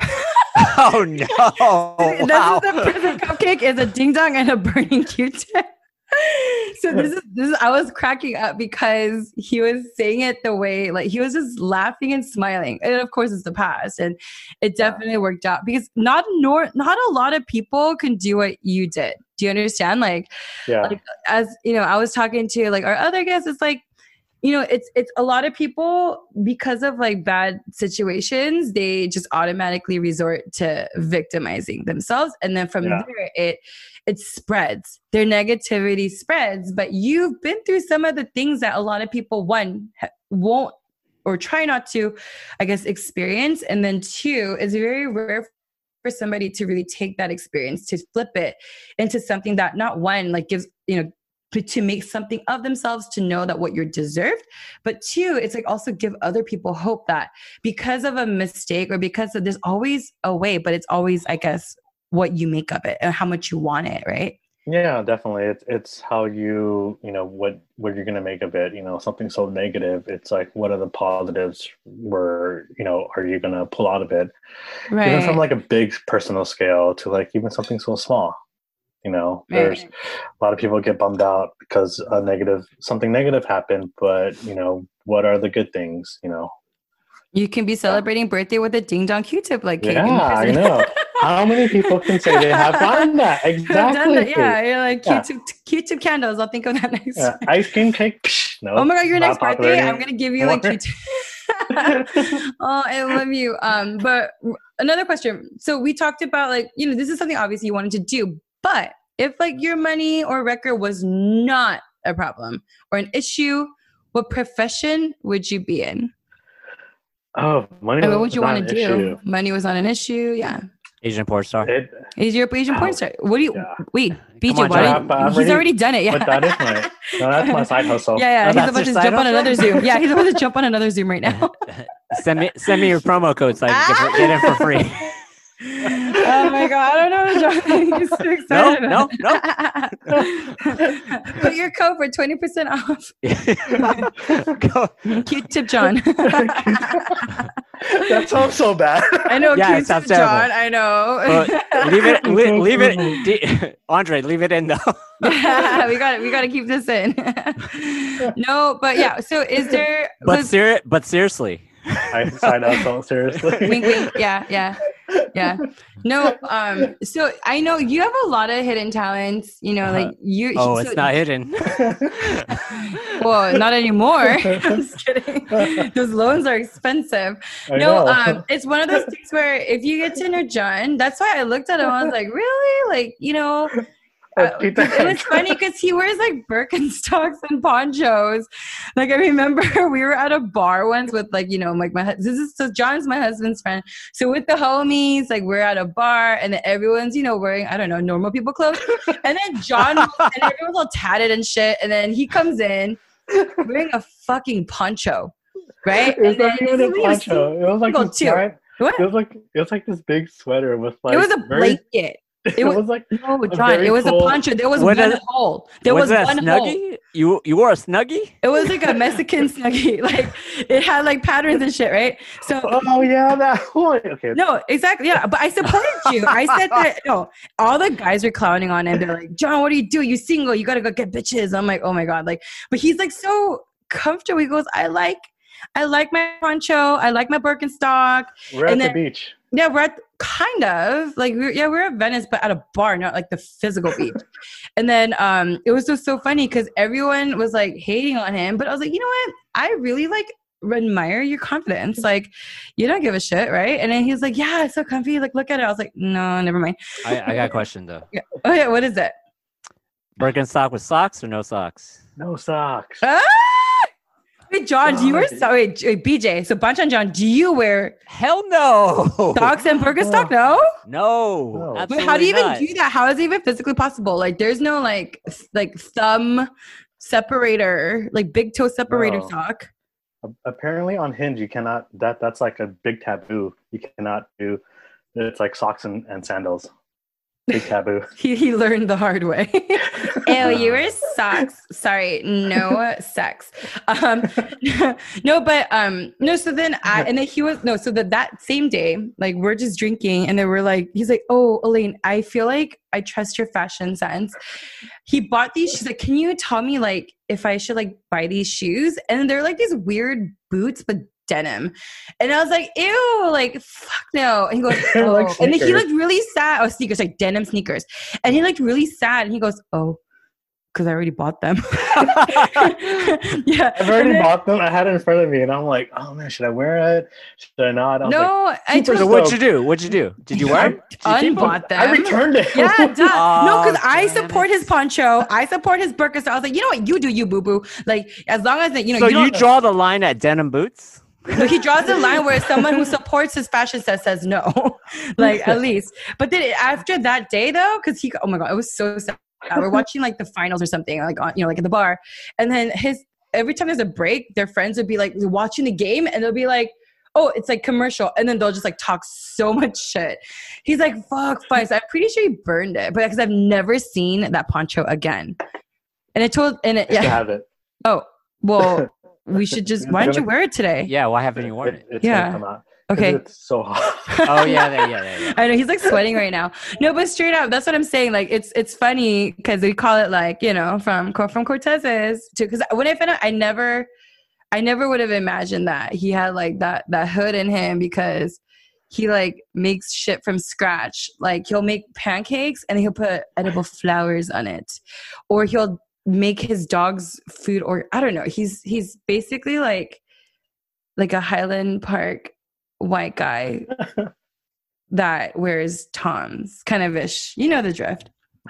Oh no! Wow. This is the present cupcake is a ding dong and a burning Q-tip. So this is I was cracking up because he was saying it the way, like he was just laughing and smiling. And of course it's the past, and it definitely worked out because not a lot of people can do what you did. Do you understand? Like as I was talking to like our other guests, it's like, it's a lot of people, because of like bad situations, they just automatically resort to victimizing themselves. And then from there, it spreads. Their negativity spreads. But you've been through some of the things that a lot of people, one, won't or try not to, I guess, experience. And then two, it's very rare for somebody to really take that experience, to flip it into something that not one, like gives, to make something of themselves, to know that what you're deserved. But two, it's like also give other people hope that because of a mistake or because of, there's always a way, but it's always, I guess, what you make of it and how much you want it, right? Yeah, definitely. It's how you, what you're going to make of it, something so negative. It's like, what are the positives are you going to pull out of it? Right. Even from like a big personal scale to like even something so small. There's a lot of people get bummed out because something negative happened, but what are the good things? You can be celebrating birthday with a ding dong Q-tip like cake. Yeah, I know. How many people can say they have done that? Exactly. That. Yeah, you're like Q-tip candles. I'll think of that next time. Ice cream cake. Psh, no. Oh my god, your next birthday, I'm gonna give you like Q-tip. Oh, I love you. But another question. So we talked about like, this is something obviously you wanted to do. But if like your money or record was not a problem or an issue, what profession would you be in? Oh, money. What would you want to do? Issue. Money was not an issue. Yeah. Asian porn star. Asian porn star. What do you? Yeah. Wait, BJ. He's already done it. Yeah. But that's my side hustle. Yeah. He's about to jump on another Zoom. Yeah, he's about to jump on another Zoom right now. Send me your promo code so I can get it for free. Oh my god, I don't know, John. He's so excited. No. Put your code for 20% off. Q-tip John. That sounds so bad. I know, yeah, Q-tip John. I know. Leave it. Andre, leave it in though. we got to keep this in. No, but yeah. So is there? But seriously. I signed up so seriously. Wink, wink. Yeah. No, so I know you have a lot of hidden talents, like you. Oh, it's not hidden. Well, not anymore. I'm just kidding. Those loans are expensive. It's one of those things where if you get to know John, that's why I looked at him. I was like, really? Like, it was funny because he wears like Birkenstocks and ponchos. Like I remember we were at a bar once with like so John's my husband's friend. So with the homies, like we're at a bar and then everyone's wearing normal people clothes. And then John and everyone's all tatted and shit. And then he comes in wearing a fucking poncho, right? It was And then not even a poncho. It was like single this too. giant. What? It was like this big sweater with like. It was a very, blanket. It was like No, a John, very it was cool- a poncho. There was What one is- hole. There was that one a hole. snuggie? You wore a snuggie? It was like a Mexican snuggie. Like it had like patterns and shit, right? So Oh yeah, that one. Okay. no, exactly. Yeah. But I supported you. I said that no, all the guys were clowning on him. They're like, John, what do you do? You single, you gotta go get bitches. I'm like, oh my God. Like, but he's like so comfortable. He goes, I like my poncho, I like my Birkenstock. We're at the beach. Yeah, we're at kind of like we're at Venice, but at a bar, not like the physical beach. And then it was just so funny because everyone was like hating on him, but I was like, you know what? I really like admire your confidence. Like, you don't give a shit, right? And then he was like, yeah, it's so comfy. Like, look at it. I was like, no, never mind. I got a question though. Yeah. Oh yeah, what is it? Birkenstock with socks or no socks? No socks. Ah! Wait, John, do you wear wait, BJ? So Bunch and John, do you wear Hell no. socks and Birkenstock? No. No. No. Wait, how do you even not. do that? How is it even physically possible? Like, there's no like thumb separator, like big toe separator No. sock. Apparently on Hinge you cannot. That's like a big taboo. You cannot do. It's like socks and sandals. Big taboo. He learned the hard way. Ew, you wear socks. Sorry, no sex. No, but no. So then he was no. So that same day, like we're just drinking, and then we're like, he's like, oh, Elaine, I feel like I trust your fashion sense. He bought these. She's like, can you tell me like if I should like buy these shoes? And they're like these weird boots, but denim. And I was like, ew, like fuck no. And he goes, oh. Like And then he sneakers. looked really sad. Oh, sneakers, like denim sneakers. And he looked really sad. And he goes, oh, because I already bought them. Yeah. I've already bought them. I had it in front of me, and I'm like, oh man, should I wear it? Should I not? I was like, No, I super just So what'd you do? What'd you do? Did you wear 'em? Did you keep 'em? unbought them. I returned it. Yeah, duh. No, because Oh, I damn support it. his poncho. I support his Birkenstock. I was like, you know what? You do you, boo boo. Like, as long as, you know, So you you don't. draw the line at denim boots? No, he draws the line where someone who supports his fashion says no, like at least. But then after that day though, because oh my God, it was so sad. We're watching like the finals or something, like on, like at the bar, and then every time there's a break, their friends would be like watching the game, and they'll be like, oh, it's like commercial, and then they'll just like talk so much shit. He's like, fuck, fine. So I'm pretty sure he burned it, but because I've never seen that poncho again. And it I still yeah. have it. Oh well. We should just. Why don't you wear it today? Yeah, why haven't you worn it? It's Yeah. gonna come out. 'Cause Okay. It's so hot. Oh yeah. I know he's like sweating right now. No, but straight up, that's what I'm saying. Like it's funny because we call it like, you know, from Cortez's too. Because when I found out, I never would have imagined that he had like that hood in him, because he like makes shit from scratch. Like he'll make pancakes and he'll put edible flowers on it, or he'll make his dog's food, or I don't know. He's basically like a Highland Park white guy that wears Toms, kind of ish. You know the drift.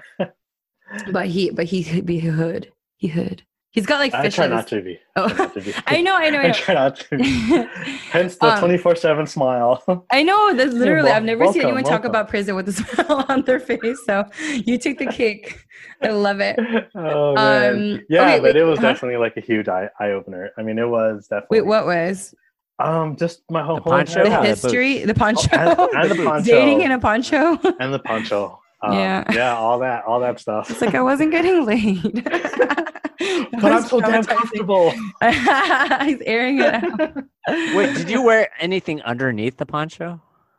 But he hood. He's got like I fishes. try not to be. Oh. Try not to be. I know. I try not to be. Hence the 24/7 smile. I know. That's literally. I've never seen anyone talk welcome. about prison with a smile on their face. So you took the cake. I love it. Oh man. Yeah, okay, but wait, it was huh? definitely like a huge eye opener. I mean, it was definitely. Wait, what was Just my whole poncho? the entire house. history? The poncho. and the poncho. Dating in a poncho. And the poncho. Yeah. all that stuff. It's like I wasn't getting laid. But I'm so damn comfortable. He's airing it out. Wait, did you wear anything underneath the poncho?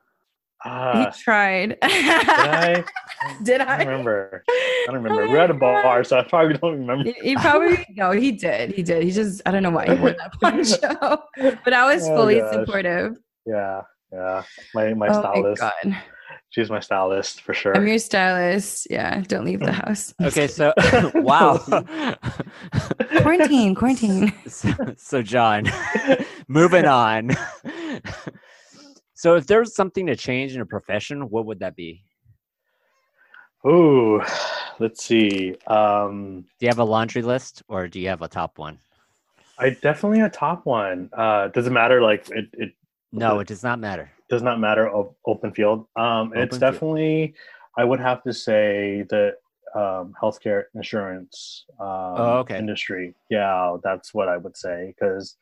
He tried. Did I? Did I I? don't remember. We're at a bar, so I probably don't remember. He probably no. He did. He just I don't know why he wore that poncho, but I was Oh, fully gosh. supportive. Yeah. My Oh stylist. my God. She's my stylist for sure. I'm your stylist. Yeah, don't leave the house. Okay, so wow. Quarantine. So John, moving on. So if there was something to change in a profession, what would that be? Ooh, let's see. Do you have a laundry list or do you have a top one? I definitely a top one. Does it matter? Like it No, it does not matter. does not matter. Open field. It's field. definitely. I would have to say that healthcare insurance okay. industry. Yeah, that's what I would say. Because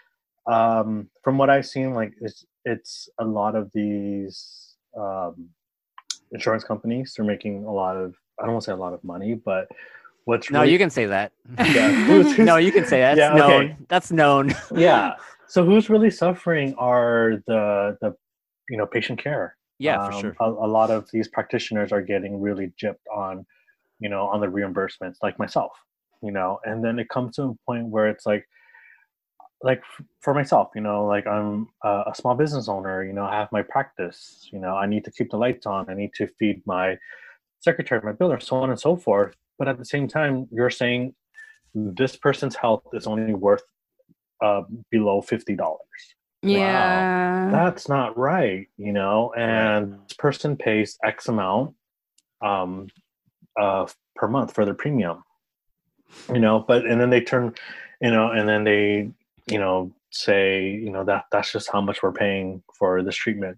from what I've seen, like it's a lot of these insurance companies are making a lot of, I don't want to say a lot of money, but what's No, really, you can say that. yeah, No, you can say that. That's yeah, known. okay. That's known. Yeah. So who's really suffering are the patient care. Yeah, for sure. A lot of these practitioners are getting really gypped on, on the reimbursements, like myself, and then it comes to a point where it's like for myself, like I'm a small business owner, I have my practice, I need to keep the lights on, I need to feed my secretary, my builder, so on and so forth. But at the same time, you're saying this person's health is only worth below $50. Wow, Yeah. that's not right, and Right. this person pays X amount um, per month for their premium, but and then they turn, and then they, say, that's just how much we're paying for this treatment,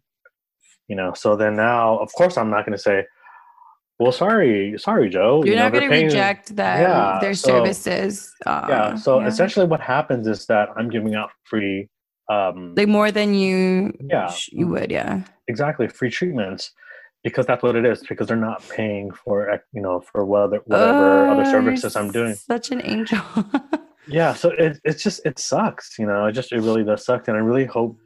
so then now, of course, I'm not going to say, well, sorry, Joe, You're not they're going to paying. reject them, Yeah, their so services. yeah, so Yeah. essentially what happens is that I'm giving out free Like more than you yeah, you would, yeah. exactly, free treatments, because that's what it is, because they're not paying for, for whatever other Oh, you're services I'm doing. such an angel. Yeah, so it's just, it sucks, it really does suck, and I really hope,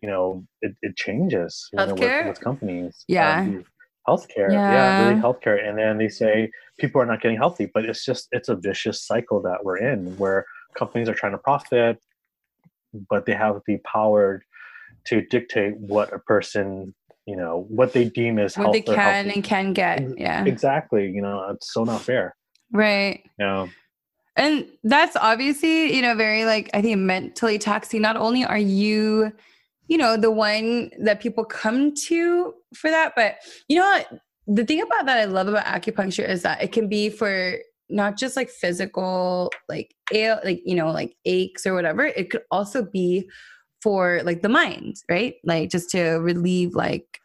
it changes, Healthcare? with companies, Yeah. healthcare, yeah, really Yeah. healthcare, and then they say people are not getting healthy, but it's a vicious cycle that we're in, where companies are trying to profit, but they have the power to dictate what a person, what they deem as What they health or can healthy. and can get. Yeah. Exactly, it's so not fair. Right. Yeah. And that's obviously, very like, I think mentally taxing. Not only are you, the one that people come to for that, but what? The thing about that I love about acupuncture is that it can be for not just like physical, like like aches or whatever. It could also be for like the mind, right? Like just to relieve like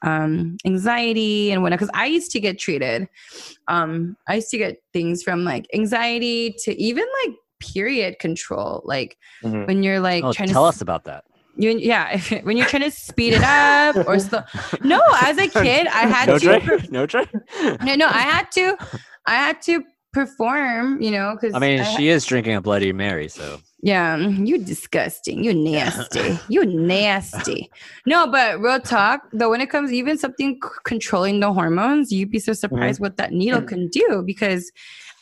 anxiety and whatnot. Because I used to get treated. I used to get things from like anxiety to even like period control. Like Mm-hmm. when you're like Oh, trying tell to us about that. when you're trying to speed it up or slow. No, as a kid, I had no to. Dre? No Dre? No, I had to perform. Because I mean, she is drinking a Bloody Mary, so. Yeah, you disgusting. You nasty. You nasty. No, but real talk, though, when it comes even something controlling the hormones, you'd be so surprised what that needle can do. Because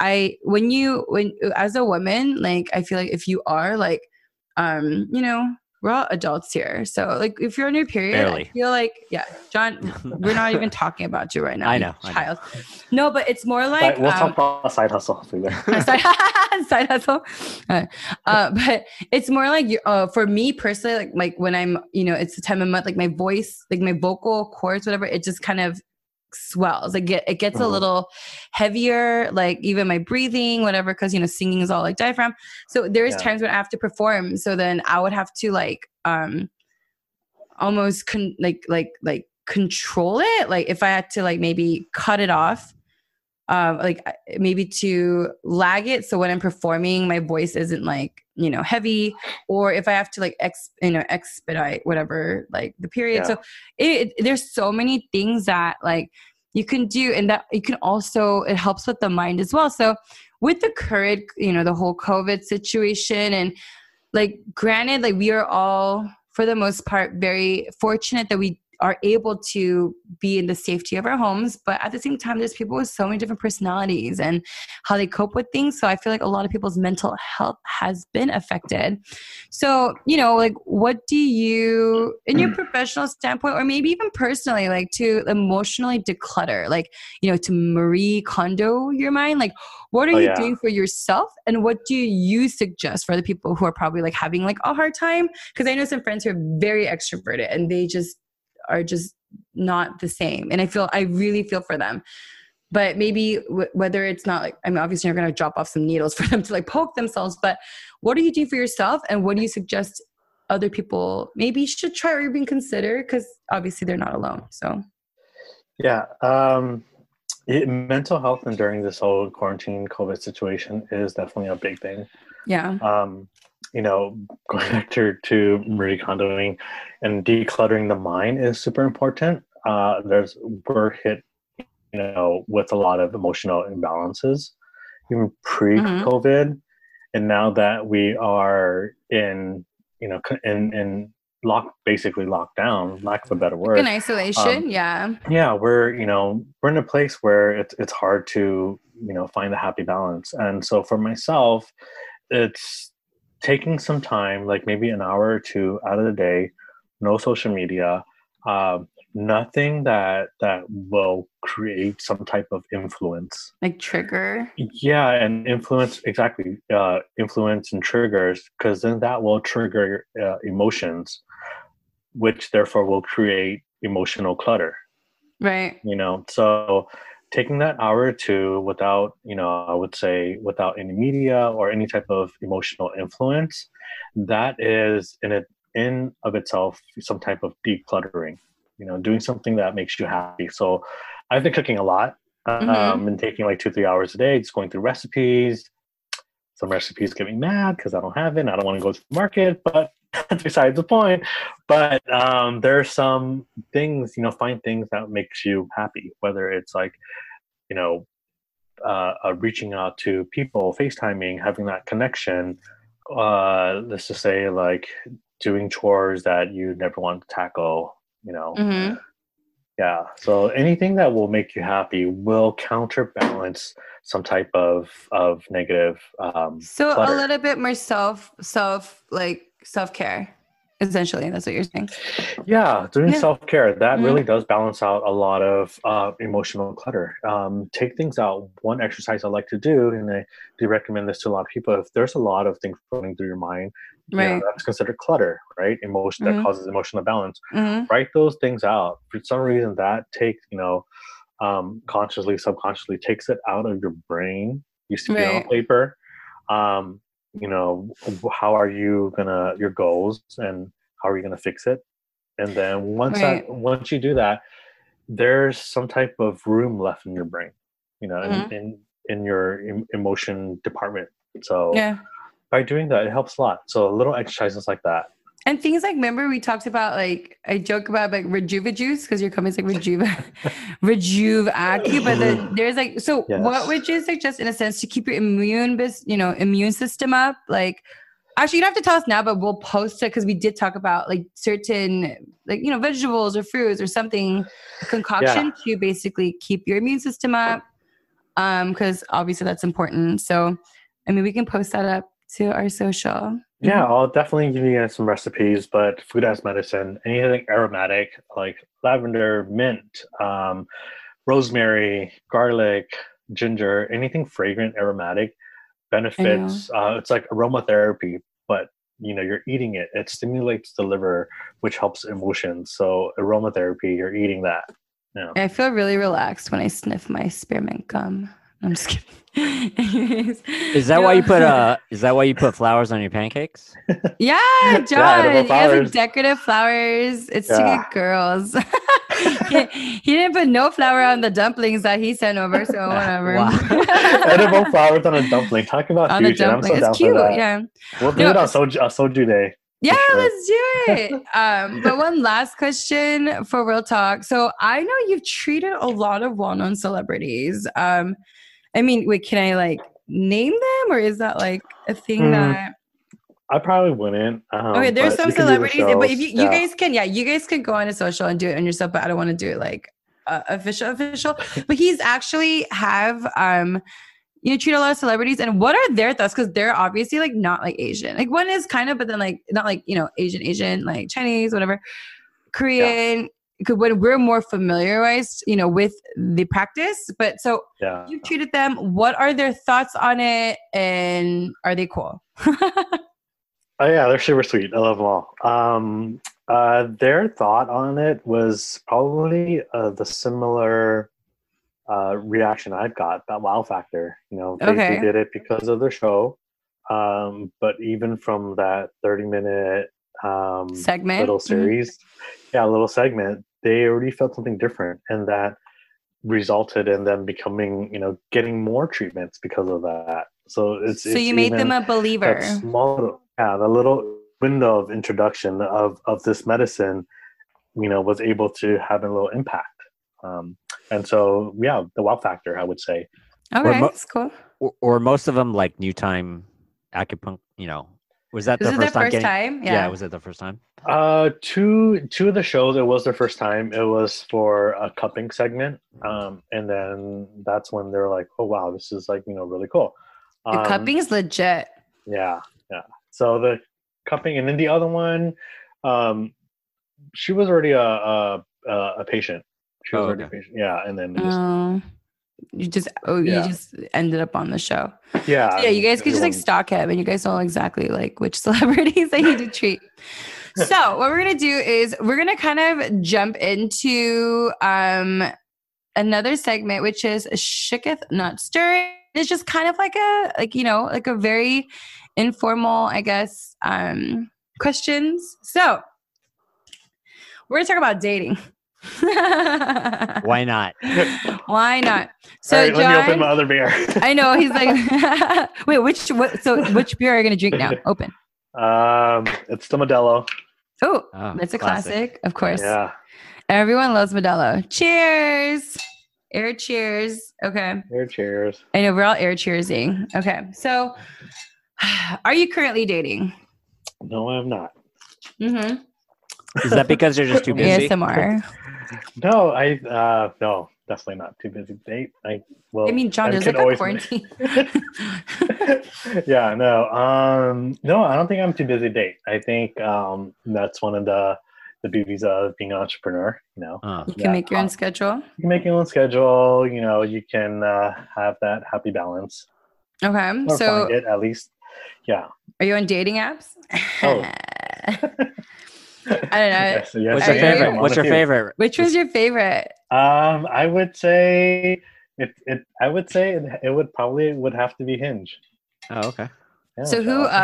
when as a woman, like I feel like if you are like, we're all adults here. So like if you're on your period, Barely. I feel like, yeah, John, we're not even talking about you right now. I know. Child. No, but it's more like We'll talk about side hustle later. side hustle. But it's more like for me personally, like when I'm, it's the time of month, like my voice, like my vocal cords, whatever, it just kind of swells. Like it gets a little heavier, like even my breathing, whatever, because singing is all like diaphragm. So there's times when I have to perform. So then I would have to like almost control it. Like if I had to like maybe cut it off. Like maybe to lag it, so when I'm performing, my voice isn't like heavy, or if I have to like expedite whatever, like the period. So there's so many things that like you can do, and that you can also, it helps with the mind as well. So with the current, the whole COVID situation, and like granted, like we are all for the most part very fortunate that we are able to be in the safety of our homes. But at the same time, there's people with so many different personalities and how they cope with things. So I feel like a lot of people's mental health has been affected. So, like what do you, in your professional standpoint, or maybe even personally, like to emotionally declutter, like, to Marie Kondo your mind, like what are you doing for yourself? And what do you suggest for the people who are probably like having like a hard time? Because I know some friends who are very extroverted and they are just not the same. And I really feel for them. But maybe whether it's not like, I mean, obviously you're going to drop off some needles for them to like poke themselves, but what do you do for yourself? And what do you suggest other people maybe should try or even consider? Because obviously they're not alone. So. Yeah. Mental health and during this whole quarantine COVID situation is definitely a big thing. Yeah. You know, going back to Marie Kondoing and decluttering the mind is super important. We're hit, you know, with a lot of emotional imbalances, even Mm-hmm. pre-COVID, and now that we are in, you know, in basically locked down, lack of a better Like in word. isolation. Yeah. Yeah, we're in a place where it's hard to, you know, find the happy balance. And so for myself, it's taking some time, like maybe an hour or two out of the day, no social media, nothing that will create some type of influence. Like trigger. Yeah, and influence, exactly, influence and triggers, because then that will trigger emotions, which therefore will create emotional clutter. Right. You know, so taking that hour or two without, you know, I would say without any media or any type of emotional influence, that is in of itself some type of decluttering. You know, doing something that makes you happy. So I've been cooking a lot. Mm-hmm. Been taking like 2-3 hours a day, just going through recipes. Some recipes get me mad because I don't have it and I don't want to go to the market, but that's besides the point. But there are some things, you know, find things that makes you happy, whether it's like, you know, reaching out to people, FaceTiming, having that connection. Let's just say like doing chores that you never want to tackle, you know. Mm-hmm. Yeah. So anything that will make you happy will counterbalance some type of negative So a clutter. little bit more self care. Essentially, that's what you're saying. Yeah, doing Yeah. self care that Mm-hmm. really does balance out a lot of emotional clutter. Take things out. One exercise I like to do, and I do recommend this to a lot of people. If there's a lot of things running through your mind, you know Right. that's considered clutter, right? Emotion that Mm-hmm. causes emotional balance. Mm-hmm. Write those things out. For some reason, that takes, you know, consciously, subconsciously takes it out of your brain. You see it on Right. paper. Um, you know, how are you gonna your goals and how are you gonna fix it? And then Right. once you do that, there's some type of room left in your brain, you know, Mm-hmm. in your emotion department. So Yeah. by doing that, it helps a lot. So little exercises like that. And things like, remember we talked about, like, I joke about like Rejuva juice because your company's like Rejuve Acu, but then there's like, so what Yes. would you suggest in a sense to keep your immune system up? Like, actually, you don't have to tell us now, but we'll post it because we did talk about like certain, like, vegetables or fruits or something, a Yeah. concoction to basically keep your immune system up. Because obviously that's important. So, I mean, we can post that up to our social. Yeah, I'll definitely give you guys some recipes, but food as medicine, anything aromatic like lavender, mint, rosemary, garlic, ginger, anything fragrant, aromatic I know. benefits. It's like aromatherapy, but you know you're eating it. It stimulates the liver, which helps emotions. So aromatherapy, you're eating that. Yeah. I feel really relaxed when I sniff my spearmint gum. I'm just kidding. Anyways, Is that why you put flowers on your pancakes? Yeah, Yeah, edible John, he has like flowers. decorative flowers. It's to Yeah. get girls. he didn't put no flour on the dumplings that he sent over, so whatever. Wow. Edible flowers on a dumpling. Talk about On the fusion. I'm dumpling, so it's down for cute. that. Yeah. We'll do No, it on soju day yeah, for sure. let's do it. But one last question for real talk. So I know you've treated a lot of well-known celebrities. I mean, wait, can I like name them, or is that like a thing Hmm, that? I probably wouldn't, Okay, there's but some you can do the celebrities, but if shows. you Yeah. guys can, yeah, you guys can go on a social and do it on yourself. But I don't want to do it like official. But he's actually have treat a lot of celebrities, and what are their thoughts? Because they're obviously like not like Asian. Like one is kind of, but then like not like Asian, like Chinese, whatever, Yeah. Korean. Because when we're more familiarized, with the practice. But so Yeah. you've treated them. What are their thoughts on it, and are they cool? Oh yeah, they're super sweet. I love them all. Their thought on it was probably the similar reaction I've got. That wow factor. You know, they Okay, did it because of the show. But even from that 30-minute segment. little Mhm. series, yeah, little segment, they already felt something different, and that resulted in them becoming, getting more treatments because of that. So it's you made them a believer. That small, the little window of introduction of this medicine, was able to have a little impact. And so, the wow factor, I would say. Okay, that's cool. Or most of them like New Time acupuncture, was that Was the it first their time first time? Yeah, was it the first time? Two of the shows, it was their first time. It was for a cupping segment. And then that's when they're like, oh, wow, this is like, really cool. The cupping is legit. Yeah. So the cupping, and then the other one, she was already a patient. She was already a patient. Yeah. And then you just ended up on the show. Yeah. So, you guys could just like stalk him, and you guys know exactly like which celebrities they need to treat. So what we're gonna do is we're gonna kind of jump into another segment, which is Shooketh Not Stirring. It's just kind of like a very informal, I guess, questions. So we're gonna talk about dating. Why not? Why not? So, right, John, let me open my other beer. I know he's like, wait, which beer are you gonna drink now? Open. It's the Modelo. Oh, that's a classic, of course. Yeah. Everyone loves Modelo. Cheers. Air cheers. Okay. Air cheers. I know we're all air cheersing. Okay. So, are you currently dating? No, I'm not. Mm-hmm. Is that because you're just too busy? ASMR. No, no, definitely not too busy to date. I mean, John, there's like a quarantine. Yeah, no, I don't think I'm too busy to date. I think that's one of the beauties of being an entrepreneur. You can make your own schedule. You can make your own schedule. You can have that happy balance. Okay, Or so find it, at least, yeah. Are you on dating apps? Oh. I don't know. Yes, What's your favorite? What's your favorite? Which was your favorite? I would say it would have to be Hinge. Oh, okay. Yeah, So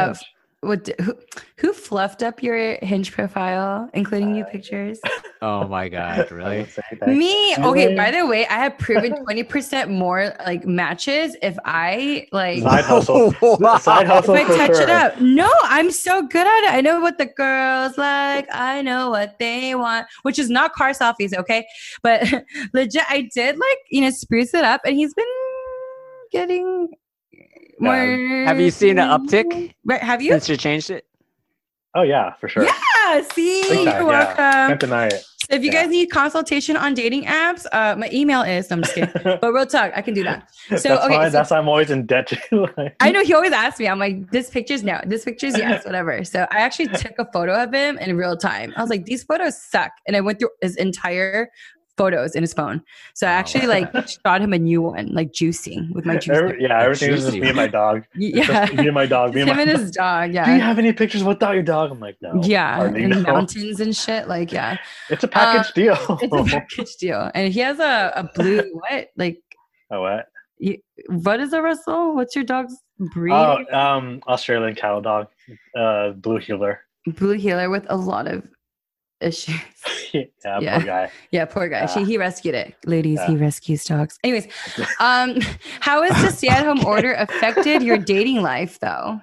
who fluffed up your Hinge profile, including new pictures? Oh my God, really? Me? Okay, by the way, I have proven 20% more like matches if I like side hustle. Side hustle. If I touch it up. No, I'm so good at it. I know what the girls like. I know what they want, which is not car selfies, okay? But legit, I did spruce it up, and he's been getting more. Have you seen an uptick? Right? Have you? Since you changed it? Oh yeah, for sure. Yeah, see, you're welcome. Can't deny it. So if you guys need consultation on dating apps, my email is. I'm just kidding, but real talk, I can do that. So that's why I'm always in debt to. I know he always asks me. I'm like, this picture's no, this picture's yes, whatever. So I actually took a photo of him in real time. I was like, these photos suck, and I went through his entire photos in his phone. So I actually shot him a new one, like juicing with my juicer. Everything is just me and my dog. Yeah, me and my dog. him and his dog. Yeah. Do you have any pictures without your dog? I'm like, no. Yeah, in mountains and shit. Like, yeah. It's a package deal. It's a package deal, and he has a blue what? Like a what? What is a Russell? What's your dog's breed? Oh, Australian cattle dog, blue heeler. Blue heeler with a lot of issues. Poor guy. Yeah, poor guy. He rescued it. Ladies, he rescues dogs. Anyways, how has the stay-at-home order affected your dating life, though?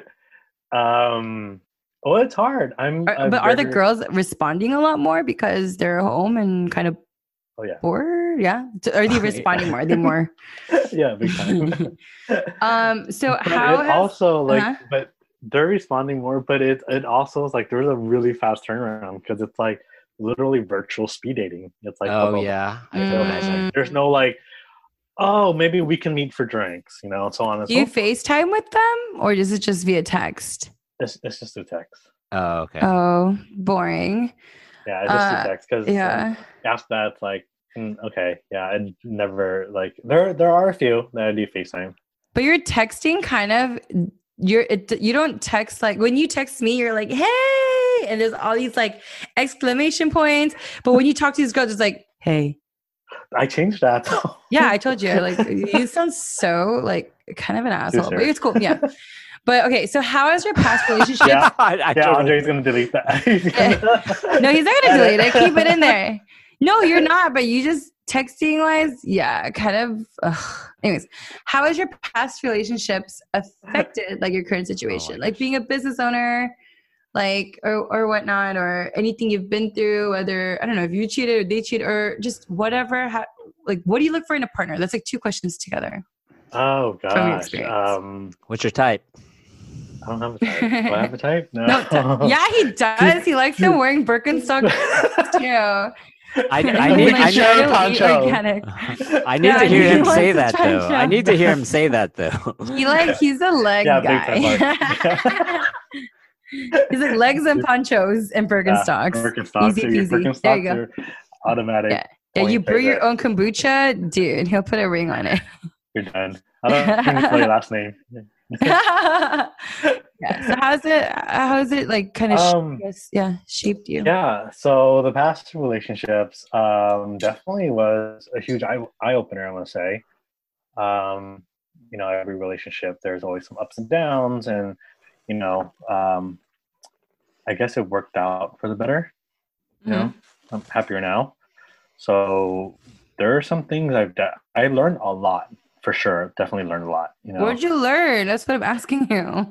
Well, it's hard. Are the girls responding a lot more because they're home and kind of bored? Yeah. Are they responding more? Are they more? Yeah, big time. So but how also but they're responding more, but it also is like there's a really fast turnaround because it's like literally virtual speed dating. It's like, there's no like, oh, maybe we can meet for drinks, so on and so forth. Do you FaceTime with them, or is it just via text? It's just through text. Oh, okay. Oh, boring. Yeah, it's just through text because after that, it's like, okay, yeah, I never like there are a few that I do FaceTime. But you're texting kind of. You don't text like when you text me, you're like, hey, and there's all these like exclamation points. But when you talk to these girls, it's like, hey. I changed that. Yeah, I told you. Like, you sound so like kind of an asshole, but it's cool. Yeah. But okay, so how has your past relationship? Andre's gonna delete that. No, he's not gonna delete it. Keep it in there. No, you're not. But you just texting wise, yeah, kind of. Anyways, how has your past relationships affected like your current situation? Like being a business owner, like or whatnot, or anything you've been through, whether I don't know if you cheated or they cheated or just whatever. Like, what do you look for in a partner? That's like two questions together. Oh From your gosh. experience. What's your type? I don't have a type. Do I have a type? No. Yeah, he does. He likes them wearing Birkenstock too. I And need like, shirt really poncho. organic. I need Yeah, to hear he him wants say to that try and though. show. I need to hear him say that though. He's a leg Yeah, big guy. time He's like legs and ponchos and Birkenstocks. Birkenstocks. Easy peasy. Birkenstocks There you go. are automatic. Yeah. Yeah, you brew your own kombucha, dude. He'll put a ring on it. You're done. I don't even know your last name. Yeah. So how's it like kind of shaped you? Yeah. So the past relationships definitely was a huge eye opener, I want to say. You know, every relationship, there's always some ups and downs, and you know, I guess it worked out for the better. You know, I'm happier now. So there are some things I learned a lot for sure. Definitely learned a lot. You know, What'd you learn? That's what I'm asking you.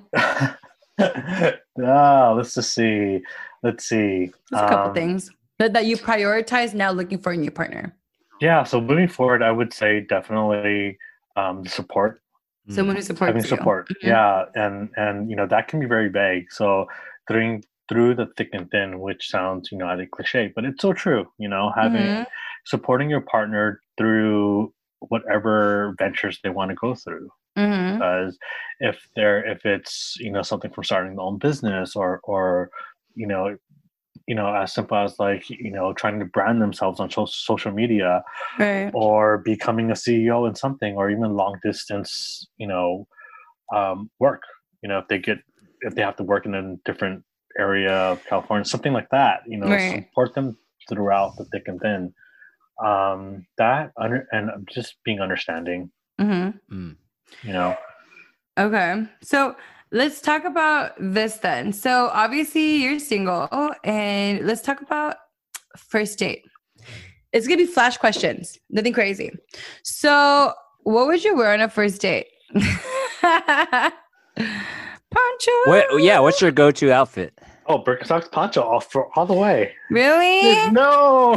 Let's just see. Let's see. Just a couple things that you prioritize now looking for a new partner. Yeah. So moving forward, I would say definitely support. Someone who supports Having you. support. Mm-hmm. Yeah, and you know that can be very vague. So through the thick and thin, which sounds either cliche, but it's so true. You know, supporting your partner through whatever ventures they want to go through. Because if it's something from starting their own business or as simple as like trying to brand themselves on social media, Right. or becoming a CEO in something, or even long distance work, if they have to work in a different area of California, something like that, Right. support them throughout the thick and thin, and just being understanding. Okay. So let's talk about this then. So obviously you're single, and let's talk about first date. It's going to be flash questions. Nothing crazy. So what would you wear on a first date? Poncho. What's your go-to outfit? Oh, Birkenstocks poncho all the way. Really? No.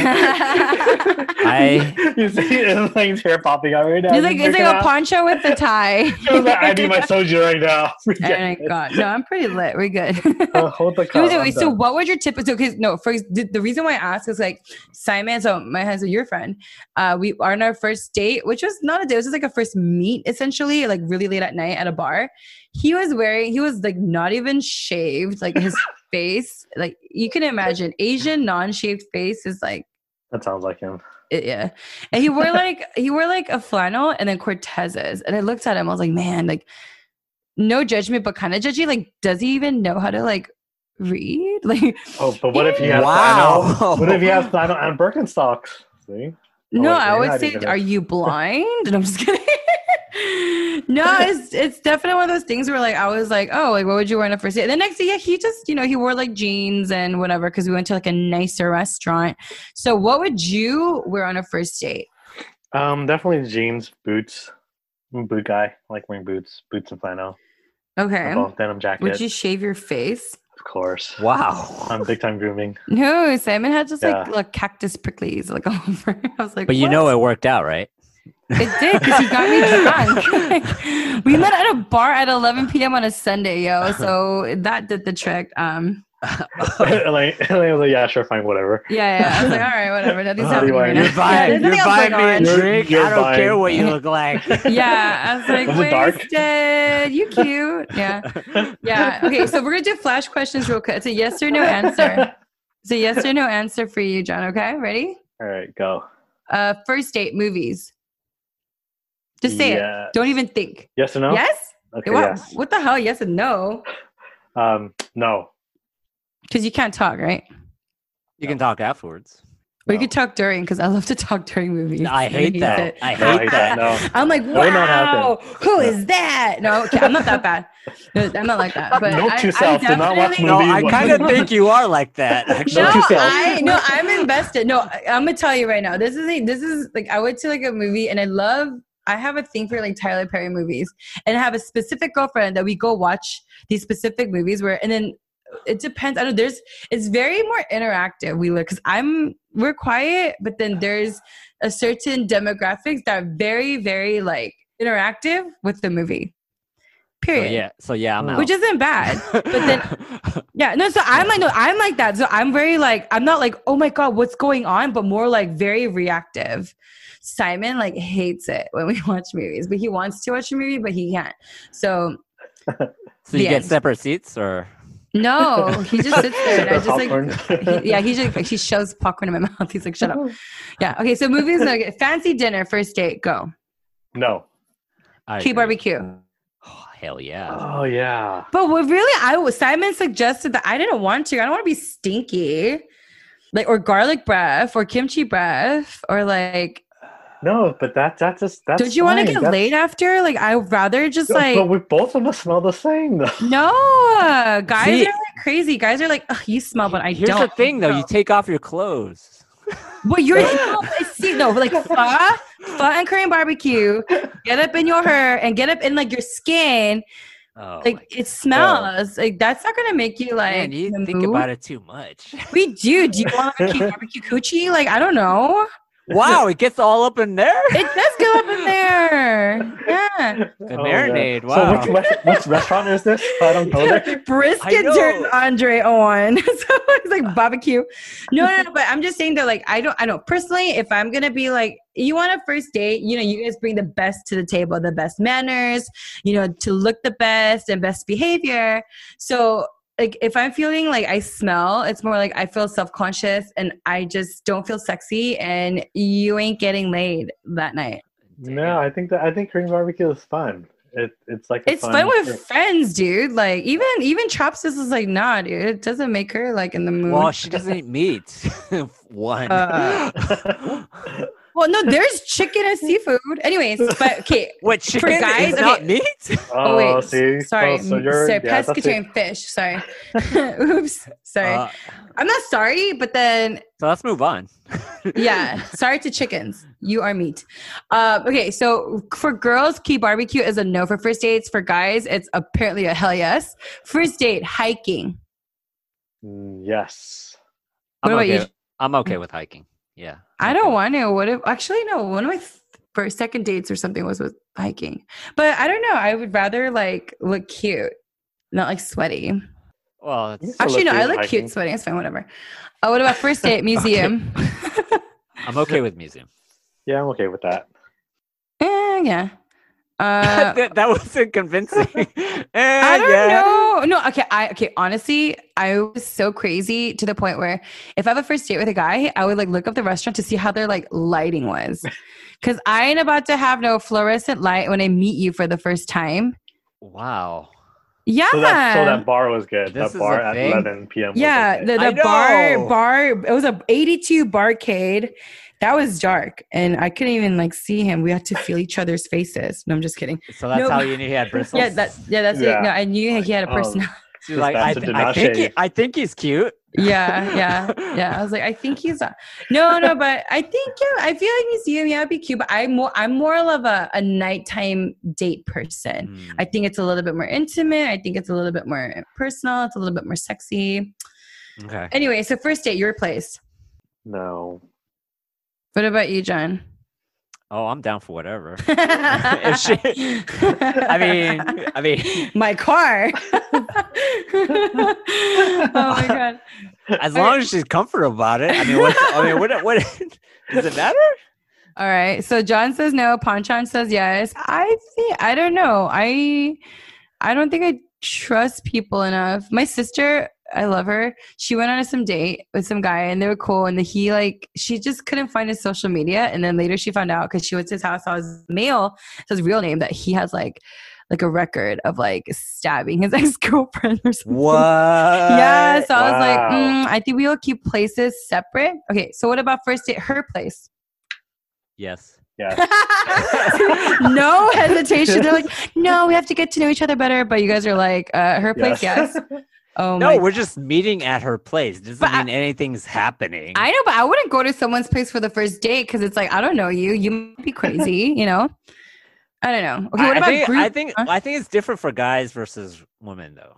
You see his hair popping out right now. It's like a poncho with a tie. I need my soju right now. Oh my god! No, I'm pretty lit. We're good. Hold the cup. So what would your tip? So, first, the reason why I asked is like Simon. So my husband, your friend, we are on our first date, which was not a date. It was just like a first meet, essentially, like really late at night at a bar. He was like not even shaved, like his face, like you can imagine, Asian non-shaved face is like. That sounds like him. Yeah, and he wore like a flannel and then Cortezes, and I looked at him. I was like, man, like no judgment, but kind of judgy. Like, does he even know how to like read? Like, but what if he has flannel? What if he has flannel and Birkenstocks? See? No, I would say, are you blind? And I'm just kidding. No, it's definitely one of those things where like I was like, oh, like what would you wear on a first date? And the next day, he just he wore like jeans and whatever because we went to like a nicer restaurant. So what would you wear on a first date? Definitely jeans, boots. I'm a boot guy. I like wearing boots and flannel. Okay. Denim jacket. Would you shave your face? Of course. Wow. I'm big time grooming. No, Simon had just like cactus pricklies like all over. I was like, but what? It worked out, right? It did because he got me drunk. We met at a bar at 11 p.m. on a Sunday, so that did the trick. Elaine was like, yeah, sure, fine, whatever. Yeah. I was like, all right, whatever. Nothing's happening right now. You're buying me a drink. I don't care what you look like. Yeah, I was like, wasted. You cute. Yeah. Okay, so we're gonna do flash questions real quick. It's a yes or no answer. It's a yes or no answer for you, John. Okay, ready? All right, go. First date, movies. Just say it. Don't even think. Yes or no? Yes? Okay, yes. What the hell? Yes and no? No. Because you can't talk, right? You can talk afterwards. Or you can talk during, because I love to talk during movies. I hate that. I hate that. No. I'm like, wow, who is that? No, okay, I'm not that bad. No, I'm not like that. But Note to self, do not watch No, movies. I kind of think you are like that. Actually, Note to self. No, I'm invested. No, I'm gonna tell you right now. This is like I went to like a movie and I have a thing for like Tyler Perry movies, and I have a specific girlfriend that we go watch these specific movies and then it depends. I don't know. It's very more interactive. Because we're quiet, but then there's a certain demographics that are very, very like interactive with the movie. Period. So I'm out. Which isn't bad. But then so I'm like that. So I'm very like, I'm not like, oh my God, what's going on? But more like very reactive. Simon like hates it when we watch movies, but he wants to watch a movie, but he can't. So you get separate seats or? No, he just sits there and I just like, he shoves popcorn in my mouth. He's like, shut up. Yeah. Okay. So movies, okay. Fancy dinner, first date, go. No. Key barbecue. Oh, hell yeah. Oh yeah. But what really, Simon suggested that I didn't want to. I don't want to be stinky, like or garlic breath or kimchi breath or like. No, but that's Don't you want to get laid after? Like I'd rather just like. But we both of us smell the same though. No, guys are like crazy. Guys are like, you smell, but I don't. Here's the thing, though. You take off your clothes. Well, like pho and Korean barbecue. Get up in your hair and get up in like your skin. Oh, like it smells. Like that's not gonna make you like. Man, you think about it too much. We do. Do you want to keep barbecue coochie? Like I don't know. Wow, it gets all up in there? It does go up in there. Yeah. The marinade. Wow. So which restaurant is this? I don't know there. Brisket turns Andre on. So it's like barbecue. No, but I'm just saying that like I don't personally, if I'm gonna be like, you want a first date, you guys bring the best to the table, the best manners, to look the best and best behavior. So like if I'm feeling like I smell, it's more like I feel self-conscious and I just don't feel sexy and you ain't getting laid that night. No, I think Korean barbecue is fun. It's like it's fun with friends, dude. Like even Chopsticks is like, nah, dude, it doesn't make her like in the mood. Well, she doesn't eat meat. One. Well, no, there's chicken and seafood. Anyways, but okay. What, chicken for guys, is not meat? Oh, wait. See? Sorry. So you're pescatarian fish. Sorry. Oops. Sorry. I'm not sorry, but then. So let's move on. Yeah. Sorry to chickens. You are meat. Okay. So for girls, key barbecue is a no for first dates. For guys, it's apparently a hell yes. First date, hiking. Yes. What about you? I'm okay with hiking. Yeah. I don't want to. One of my first, second dates or something was with hiking. But I don't know. I would rather like look cute, not like sweaty. Well, actually, no, I look cute sweaty. It's fine, whatever. What about first date, museum? I'm okay with museum. Yeah, I'm okay with that. Yeah. That wasn't convincing. I don't know. No, okay. Honestly, I was so crazy to the point where if I have a first date with a guy, I would like look up the restaurant to see how their like lighting was, because I ain't about to have no fluorescent light when I meet you for the first time. Wow. Yeah. So that bar was good. That bar at 11 p.m. Yeah, was okay. the bar. It was a 82 barcade. That was dark, and I couldn't even like see him. We had to feel each other's faces. No, I'm just kidding. So that's how you knew he had bristles. That's it. No, I knew he had a personality. She's like, I think he's cute. Yeah. I was like, I think he's no, but I think I feel like museum, it'd be cute. But I'm more of a nighttime date person. I think it's a little bit more intimate. I think it's a little bit more personal. It's a little bit more sexy. Okay. Anyway, so first date, your place. No. What about you, John? Oh, I'm down for whatever. I mean, my car. Oh my god! As long as she's comfortable about it. What does it matter? All right. So John says no. Panchan says yes. I don't know. I don't think I trust people enough. My sister, I love her. She went on some date with some guy and they were cool. And she just couldn't find his social media. And then later she found out because she went to his house, saw his mail, his real name, that he has like a record of like stabbing his ex-girlfriend or something. What? Yeah. So I was like, I think we will keep places separate. Okay. So what about first date? Her place. Yes. Yes. No hesitation. They're like, no, we have to get to know each other better. But you guys are like, her place, yes. Oh No, my. we're just meeting at her place. Doesn't But mean anything's happening. I know, but I wouldn't go to someone's place for the first date because it's like, I don't know you. You might be crazy, you know? I don't know. Okay, what about group? I think it's different for guys versus women, though.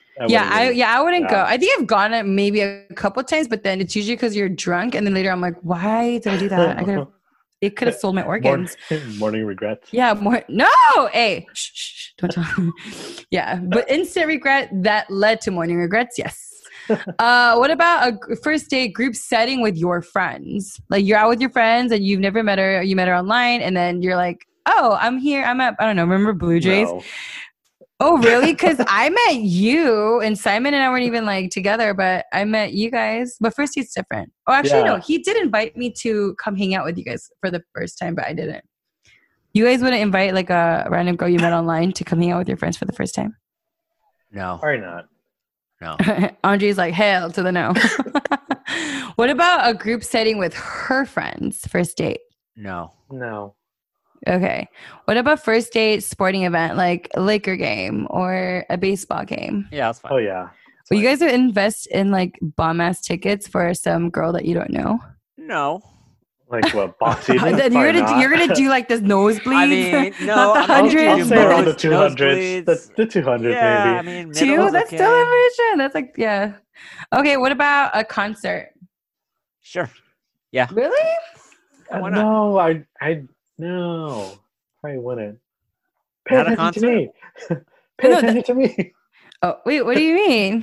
I wouldn't go. Yeah. I think I've gone it maybe a couple times, but then it's usually because you're drunk, and then later I'm like, why did I do that? It could have sold my organs. Morning regrets. Yeah, more. No, hey, shh, don't tell me. Yeah, but instant regret that led to morning regrets. Yes. What about a first date group setting with your friends? Like you're out with your friends and you've never met her. You met her online, and then you're like, oh, I'm here. I'm at, I don't know. Remember Blue Jays? No. Oh, really? Because I met you and Simon and I weren't even like together, but I met you guys. But first date's different. Oh, actually, no. He did invite me to come hang out with you guys for the first time, but I didn't. You guys wouldn't invite like a random girl you met online to come hang out with your friends for the first time? No. Probably not. No. Andre's like, hell to the no. What about a group setting with her friends, first date? No. No. Okay. What about first date sporting event like a Laker game or a baseball game? Yeah, that's fine. Oh yeah. Will you guys invest in like bomb ass tickets for some girl that you don't know? No. Like what, boxing? Then you're gonna do like this nosebleeds. I mean, no. Not the I'll 100s. say around the Nosebleeds. 200s. The 200s Yeah, maybe. I mean, Two? middle's That's okay. still information. That's like, yeah. Okay, what about a concert? Sure. Yeah. Really? Why not? No, I no. Probably wouldn't. Pay Not a attention to me. Pay No, attention to me. Oh, wait, what do you mean?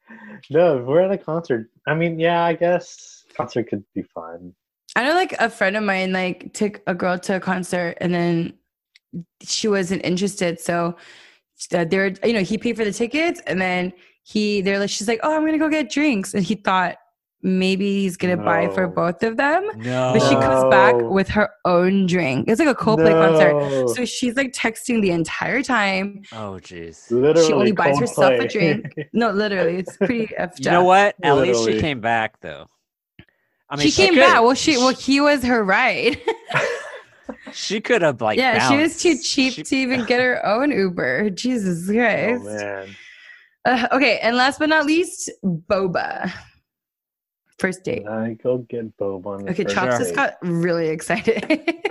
No, we're at a concert. I mean, yeah, I guess concert could be fun. I know like a friend of mine like took a girl to a concert and then she wasn't interested. So they're, he paid for the tickets and then they're like, she's like, oh, I'm going to go get drinks. And he thought maybe he's going to buy for No. both of them. No. But she comes back No. with her own drink. It's like a Coldplay concert. So she's like texting the entire time. Oh, jeez. Literally, She only buys herself a Coldplay. drink. No, literally. It's pretty effed You know up. what? At least she Literally. came back, though. I mean, She came could- back. Well, he was her ride. She could have like. Yeah, she was bounced. too cheap She- to even get her own Uber. Jesus Oh Christ. man. Okay, and last but not least, boba. First date. I go get boba on the Okay, first Chops just date. got really excited.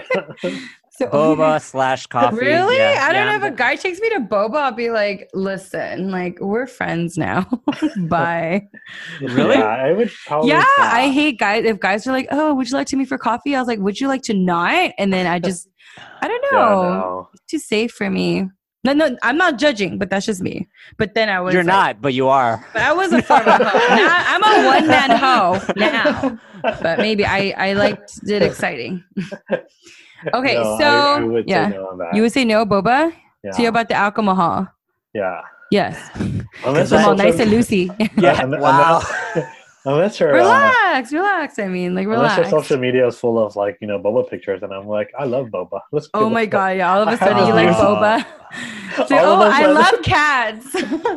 So Boba / coffee. Really? Yeah, I don't yeah, know if a guy takes me to boba, I'll be like, listen, like we're friends now. Bye. Really? Yeah, I would probably. Yeah, not. I hate guys. If guys are like, oh, would you like to meet for coffee? I was like, would you like to not? And then I just, I don't Yeah, know. no. It's too safe for me. No, I'm not judging, but that's just me. But then I was You're like, not, but you are. But I was a former hoe. Now, I'm a one-man hoe now. But maybe I liked it exciting. Okay, No, so I would yeah. say no on that. You would say no, boba? yeah. So you're about the alcohol. yeah. Yes. Unless Come you're on, nice and social- Lucy. Yeah. Wow. Unless you're relax. I mean, like unless relax. your social media is full of like boba pictures, and I'm like, I love boba. Let's Oh give my it- god, yeah. All of a I sudden you have like these. boba. It's like, All oh, of a I sudden- love cats.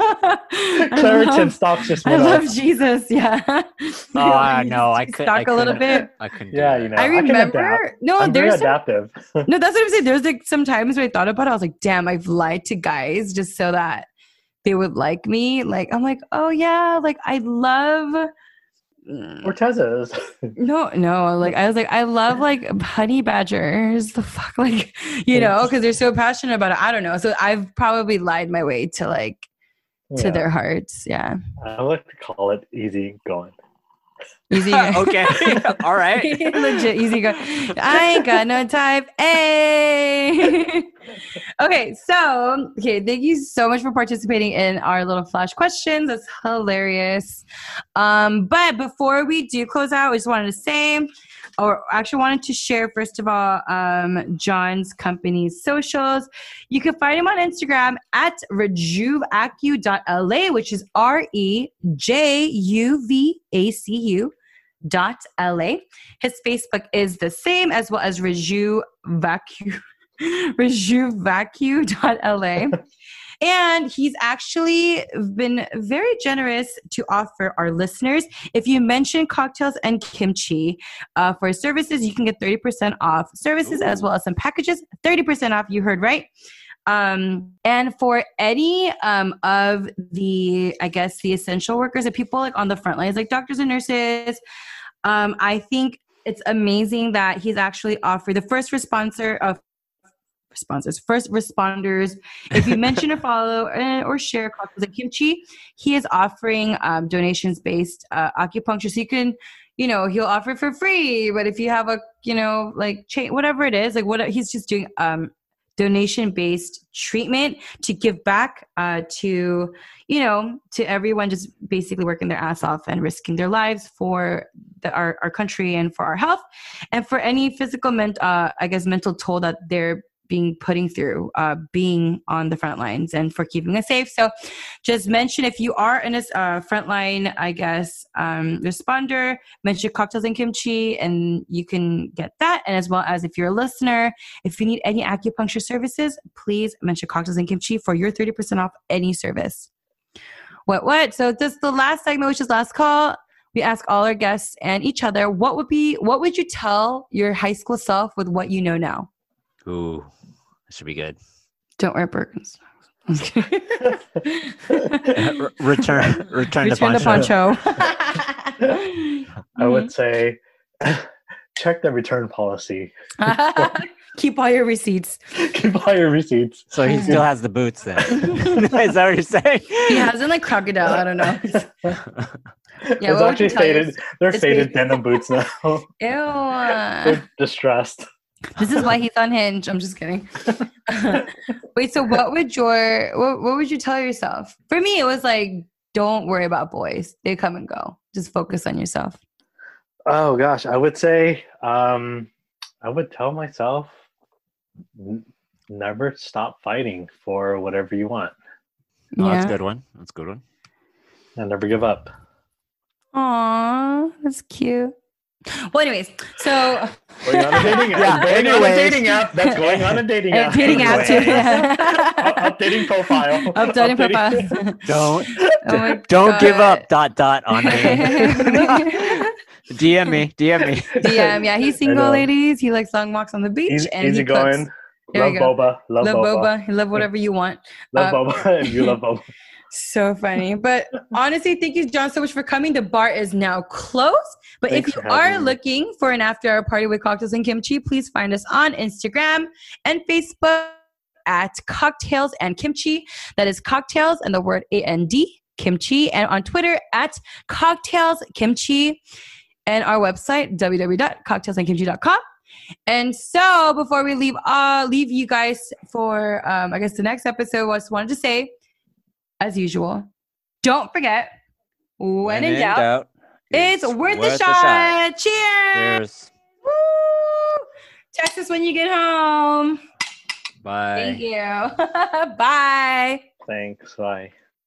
Claritin stocks just I went love up. Jesus, yeah. Oh no, I could. Stock a little bit. I couldn't. Yeah, do you that. know. I can remember. adapt. No, I'm very there's some, adaptive. no. That's what I'm saying. There's like some times where I thought about it. I was like, damn, I've lied to guys just so that they would like me. Like I'm like, oh yeah, like I love. Cortezes. No. Like I was like, I love like honey badgers. The fuck, like because they're so passionate about it. I don't know. So I've probably lied my way to like to Yeah. their hearts. Yeah. I like to call it easy going. Easy. Okay. All right. Legit easy go. I ain't got no type. Hey. Okay, thank you so much for participating in our little flash questions. That's hilarious. But before we do close out, I just wanted to say, or actually wanted to share, first of all, John's company's socials. You can find him on Instagram at rejuvacu.la, which is REJUVACU.LA. His Facebook is the same, as well as Reju Vacu. rejuvacu.la. And he's actually been very generous to offer our listeners. If you mention cocktails and kimchi for services, you can get 30% off services as well as some packages. 30% off, you heard right. And for any of the, I guess, the essential workers and people like on the front lines, like doctors and nurses, I think it's amazing that he's actually offered the first responders. If you mention or follow or share cocktails and kimchi, he is offering donations based acupuncture. So you can, he'll offer it for free. But if you have a, like chain, whatever it is, like what he's just doing, donation-based treatment to give back to everyone just basically working their ass off and risking their lives for our country and for our health and for any physical, mental toll that they're putting through being on the front lines and for keeping us safe. So just mention if you are in a frontline, responder, mention cocktails and kimchi and you can get that. And as well as if you're a listener, if you need any acupuncture services, please mention cocktails and kimchi for your 30% off any service. What? So this is the last segment, which is last call. We ask all our guests and each other, what would you tell your high school self with what you know now? Ooh, that should be good. Don't wear Birkenstocks. return the poncho. I would say check the return policy. Keep all your receipts. Keep all your receipts. So he still has the boots then. Is that what you're saying? He has them like crocodile. I don't know. Yeah, it's actually faded. They're faded denim boots now. Ew. They're distressed. This is why he's on Hinge. I'm just kidding. Wait, so what would you tell yourself? For me, it was like, don't worry about boys. They come and go. Just focus on yourself. Oh gosh, I would say, I would tell myself, never stop fighting for whatever you want. Oh, yeah. That's a good one. And never give up. Aw, that's cute. Well, anyways, so going on a dating app. Going on a dating app. That's going on a dating app. Dating app too. Yeah. Updating profile. Updating profile. Don't give up. ... on me. DM me. DM. Yeah, he's single, ladies. He likes long walks on the beach and easy he going. Love boba. Love boba. Love whatever you want. Love boba, and you love boba. So funny. But honestly, thank you, John, so much for coming. The bar is now closed. But if you are looking for an after-hour party with cocktails and kimchi, please find us on Instagram and Facebook at Cocktails and Kimchi. That is cocktails and the word AND, kimchi. And on Twitter at Cocktails Kimchi. And our website, www.cocktailsandkimchi.com. And so before we leave you guys for, the next episode, I just wanted to say, as usual, don't forget, when in doubt, it's worth a shot. Cheers. Woo! Text us when you get home. Bye. Thank you. Bye. Thanks. Bye.